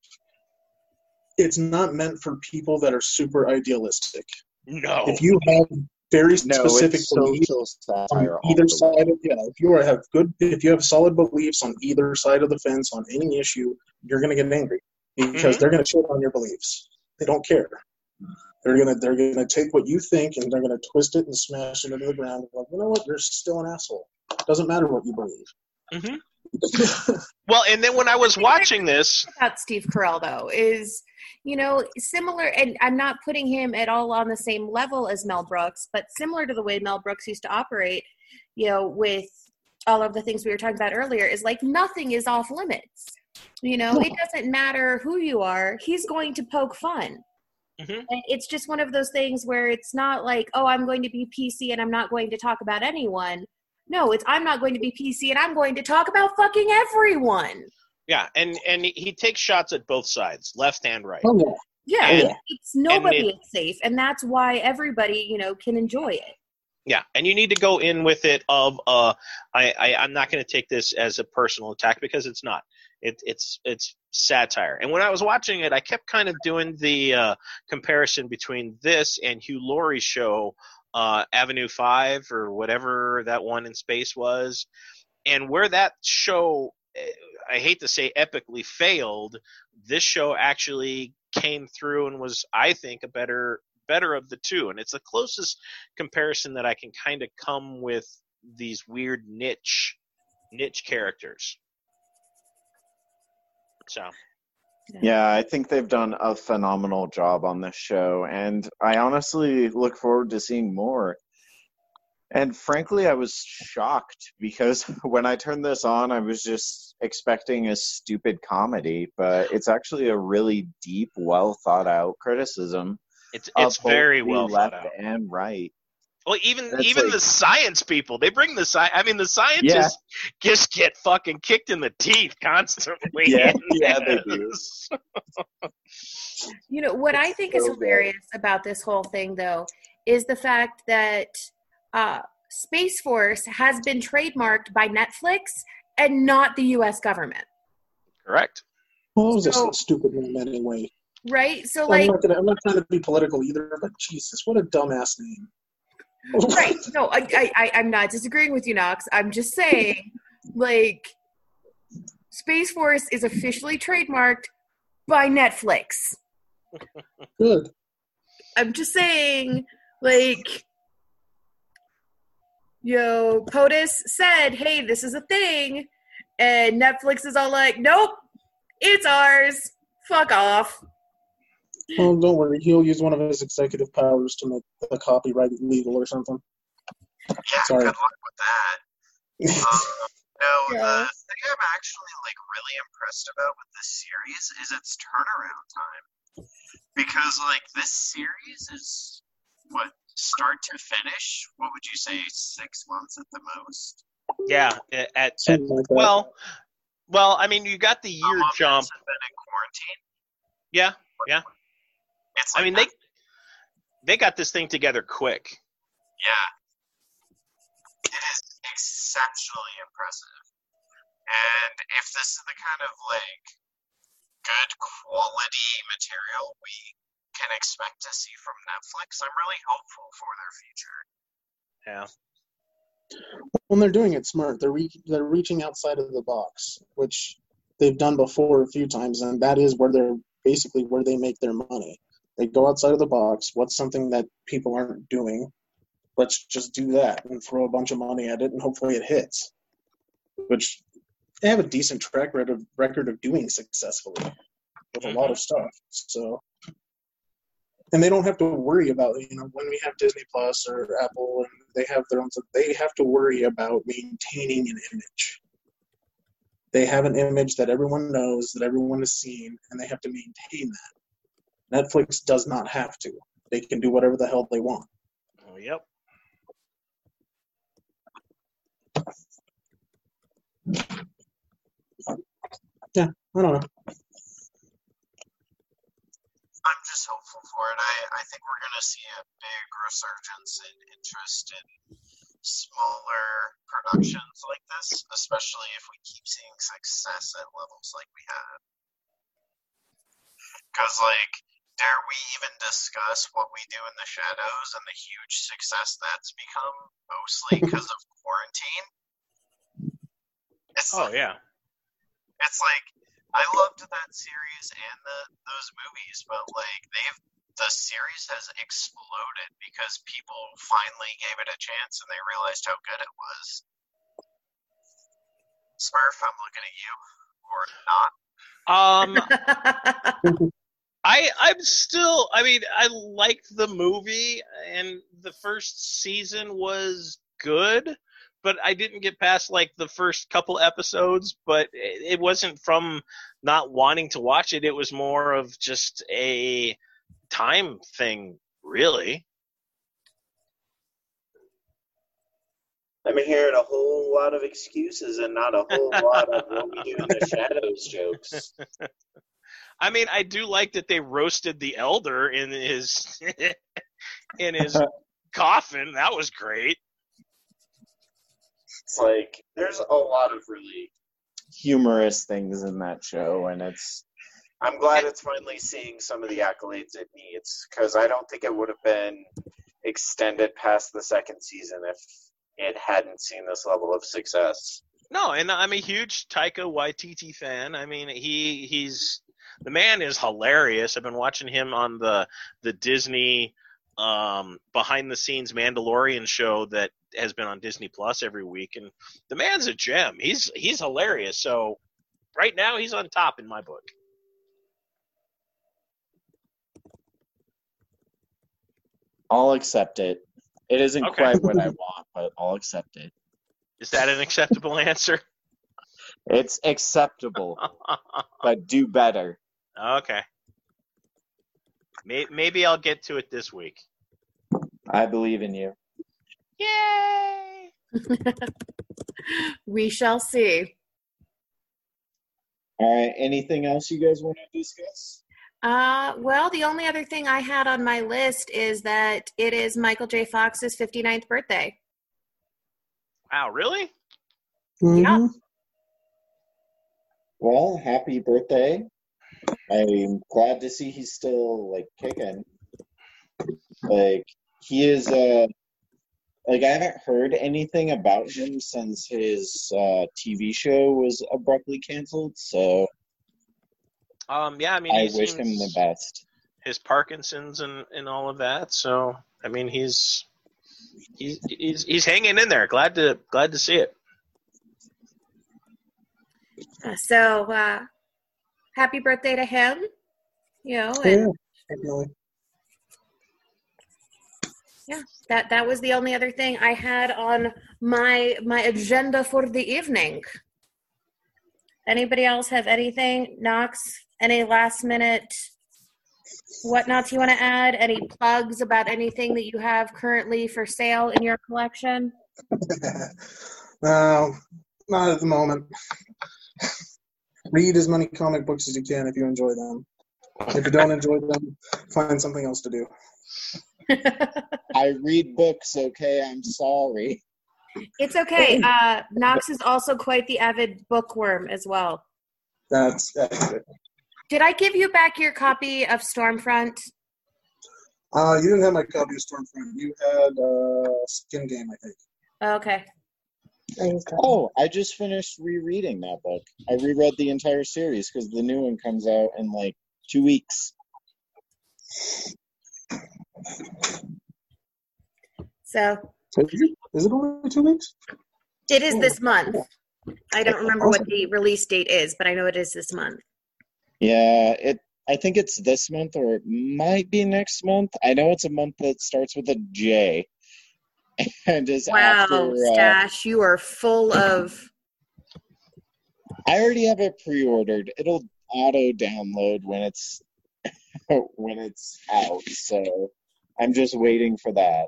it's not meant for people that are super idealistic. No. If you have very no, specific it's beliefs social on satire. all either the way. side of yeah, if you are, have good if you have solid beliefs on either side of the fence on any issue, you're gonna get angry because Mhm. they're gonna shit on your beliefs. They don't care. They're gonna they're gonna take what you think and they're gonna twist it and smash it into the ground. Like, you know what? You're still an asshole. Doesn't matter what you believe. Mhm. Well, and then when I was watching this, about Steve Carell though is, you know, similar, and I'm not putting him at all on the same level as Mel Brooks, but similar to the way Mel Brooks used to operate, you know, with all of the things we were talking about earlier, is like nothing is off limits. You know, it doesn't matter who you are, he's going to poke fun. Mhm. And it's just one of those things where it's not like, oh, I'm going to be P C and I'm not going to talk about anyone. No, it's I'm not going to be P C and I'm going to talk about fucking everyone. yeah, and and he takes shots at both sides, left and right. Oh, yeah. Yeah, And- it's nobody it- is safe, and that's why everybody, you know, can enjoy it. Yeah, and you need to go in with it of uh, I, I I'm not going to take this as a personal attack, because it's not. It, it's it's satire. And when I was watching it, I kept kind of doing the uh, comparison between this and Hugh Laurie's show, uh, Avenue Five, or whatever that one in space was, and where that show, I hate to say epically failed, this show actually came through and was, I think, a better better of the two. And it's the closest comparison that I can kind of come with these weird niche niche characters. So Yeah, I think they've done a phenomenal job on this show, and I honestly look forward to seeing more. And frankly, I was shocked because when I turned this on, I was just expecting a stupid comedy, but it's actually a really deep, well thought out criticism. it's of it's both very the well left thought out. and right. Well, even That's even like- the science people, they bring the sci. I mean, the scientists just get fucking kicked in the teeth constantly. Yeah, in yeah, they do. this. You know, what I think is so good. hilarious about this whole thing, though, is the fact that uh, Space Force has been trademarked by Netflix and not the U S government. Correct. Well, it was So- a stupid name anyway. Right? So, I'm like, not, gonna, I'm not trying to be political either, but Jesus, what a dumbass name. right. No, I, I, I, I'm not disagreeing with you, Knox. I'm just saying, like, Space Force is officially trademarked by Netflix. Good. I'm just saying, like, yo, POTUS said, hey, this is a thing. And Netflix is all like, nope, it's ours. Fuck off. Well, don't worry. He'll use one of his executive powers to make the copyright legal or something. Yeah, Sorry. good luck with that. Um, no, Yeah. the thing I'm actually like really impressed about with this series is its turnaround time. Because like this series is what, start to finish? What would you say, six months at the most? Yeah. At, at Something like that. well, well, I mean, you got the Some year of us jump. have been in quarantine. Yeah, yeah. It's I like mean, they they got this thing together quick. Yeah. It is exceptionally impressive. And if this is the kind of, like, good quality material we can expect to see from Netflix, I'm really hopeful for their future. Yeah. When they're doing it smart, they're re- they're reaching outside of the box, which they've done before a few times, and that is where they're basically where they make their money. They go outside of the box. What's something that people aren't doing? Let's just do that and throw a bunch of money at it, and hopefully it hits. Which they have a decent track record of, record of doing successfully with a lot of stuff. So, and they don't have to worry about, you know, when we have Disney Plus or Apple and they have their own stuff, they have to worry about maintaining an image. They have an image that everyone knows, that everyone has seen, and they have to maintain that. Netflix does not have to. They can do whatever the hell they want. Oh, yep. Yeah, I don't know. I'm just hopeful for it. I, I think we're going to see a big resurgence in interest in smaller productions like this, especially if we keep seeing success at levels like we have. Because, like, dare we even discuss what we do in the shadows and the huge success that's become, mostly because of quarantine? It's Oh, like, yeah. It's like, I loved that series and the those movies, but like they've the series has exploded because people finally gave it a chance and they realized how good it was. Smurf, I'm looking at you, or not. Um, I I'm still. I mean, I liked the movie, and the first season was good, but I didn't get past like the first couple episodes. But it, it wasn't from not wanting to watch it. It was more of just a time thing, really. I'm hearing a whole lot of excuses and not a whole lot of what we do in the shadows jokes. I mean, I do like that they roasted the elder in his in his coffin. That was great. It's like there's a lot of really humorous things in that show, and it's I'm glad it's finally seeing some of the accolades it needs, because I don't think it would have been extended past the second season if it hadn't seen this level of success. No, and I'm a huge Taika Waititi fan. I mean, he he's the man is hilarious. I've been watching him on the the Disney um, behind the scenes Mandalorian show that has been on Disney Plus every week, and the man's a gem. He's he's hilarious. So right now he's on top in my book. I'll accept it. It isn't Okay. quite what I want, but I'll accept it. Is that an acceptable answer? It's acceptable, but do better. Okay. May- Maybe I'll get to it this week. I believe in you. Yay! We shall see. All right. Anything else you guys want to discuss? Uh, well, the only other thing I had on my list is that it is Michael J. Fox's fifty-ninth birthday. Wow, really? Mhm. Well, happy birthday. I'm glad to see he's still like kicking. Like he is uh like I haven't heard anything about him since his uh T V show was abruptly canceled, so Um, yeah, I mean, I he wish him the seems best. his Parkinson's and, and all of that. So, I mean, he's he's he's he's hanging in there. Glad to glad to see it. Uh, so, uh, happy birthday to him. You know, Yeah, and definitely. yeah, that that was the only other thing I had on my my agenda for the evening. Anybody else have anything? Knox, any last minute whatnots you want to add? Any plugs about anything that you have currently for sale in your collection? No, not at the moment. Read as many comic books as you can if you enjoy them. If you don't enjoy them, find something else to do. I read books, okay? I'm sorry. It's okay. Uh, Knox is also quite the avid bookworm as well. That's, that's good. Did I give you back your copy of Stormfront? Uh, you didn't have my copy of Stormfront. You had uh, Skin Game, I think. Okay. Oh, I just finished rereading that book. I reread the entire series because the new one comes out in like two weeks. So Is it, is it only two weeks? it is this month. I don't remember what the release date is, but I know it is this month. Yeah, it. I think it's this month or it might be next month. I know it's a month that starts with a J. And is Wow, after. Uh, Stash, you are full of. I already have it pre-ordered. It'll auto download when it's when it's out. So I'm just waiting for that.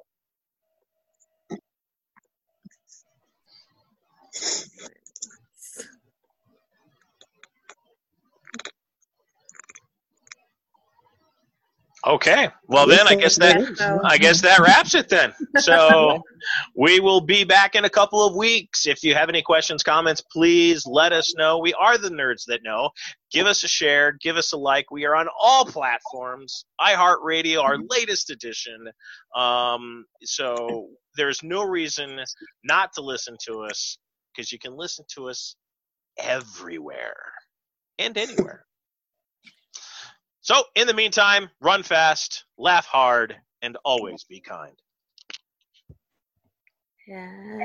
Okay. Well, then I guess that I guess that wraps it then. So we will be back in a couple of weeks. If you have any questions, comments, please let us know. We are the Nerds That Know. Give us a share. Give us a like. We are on all platforms. iHeartRadio, our latest edition. Um, so there's no reason not to listen to us because you can listen to us everywhere and anywhere. So, in the meantime, run fast, laugh hard, and always be kind. Yeah.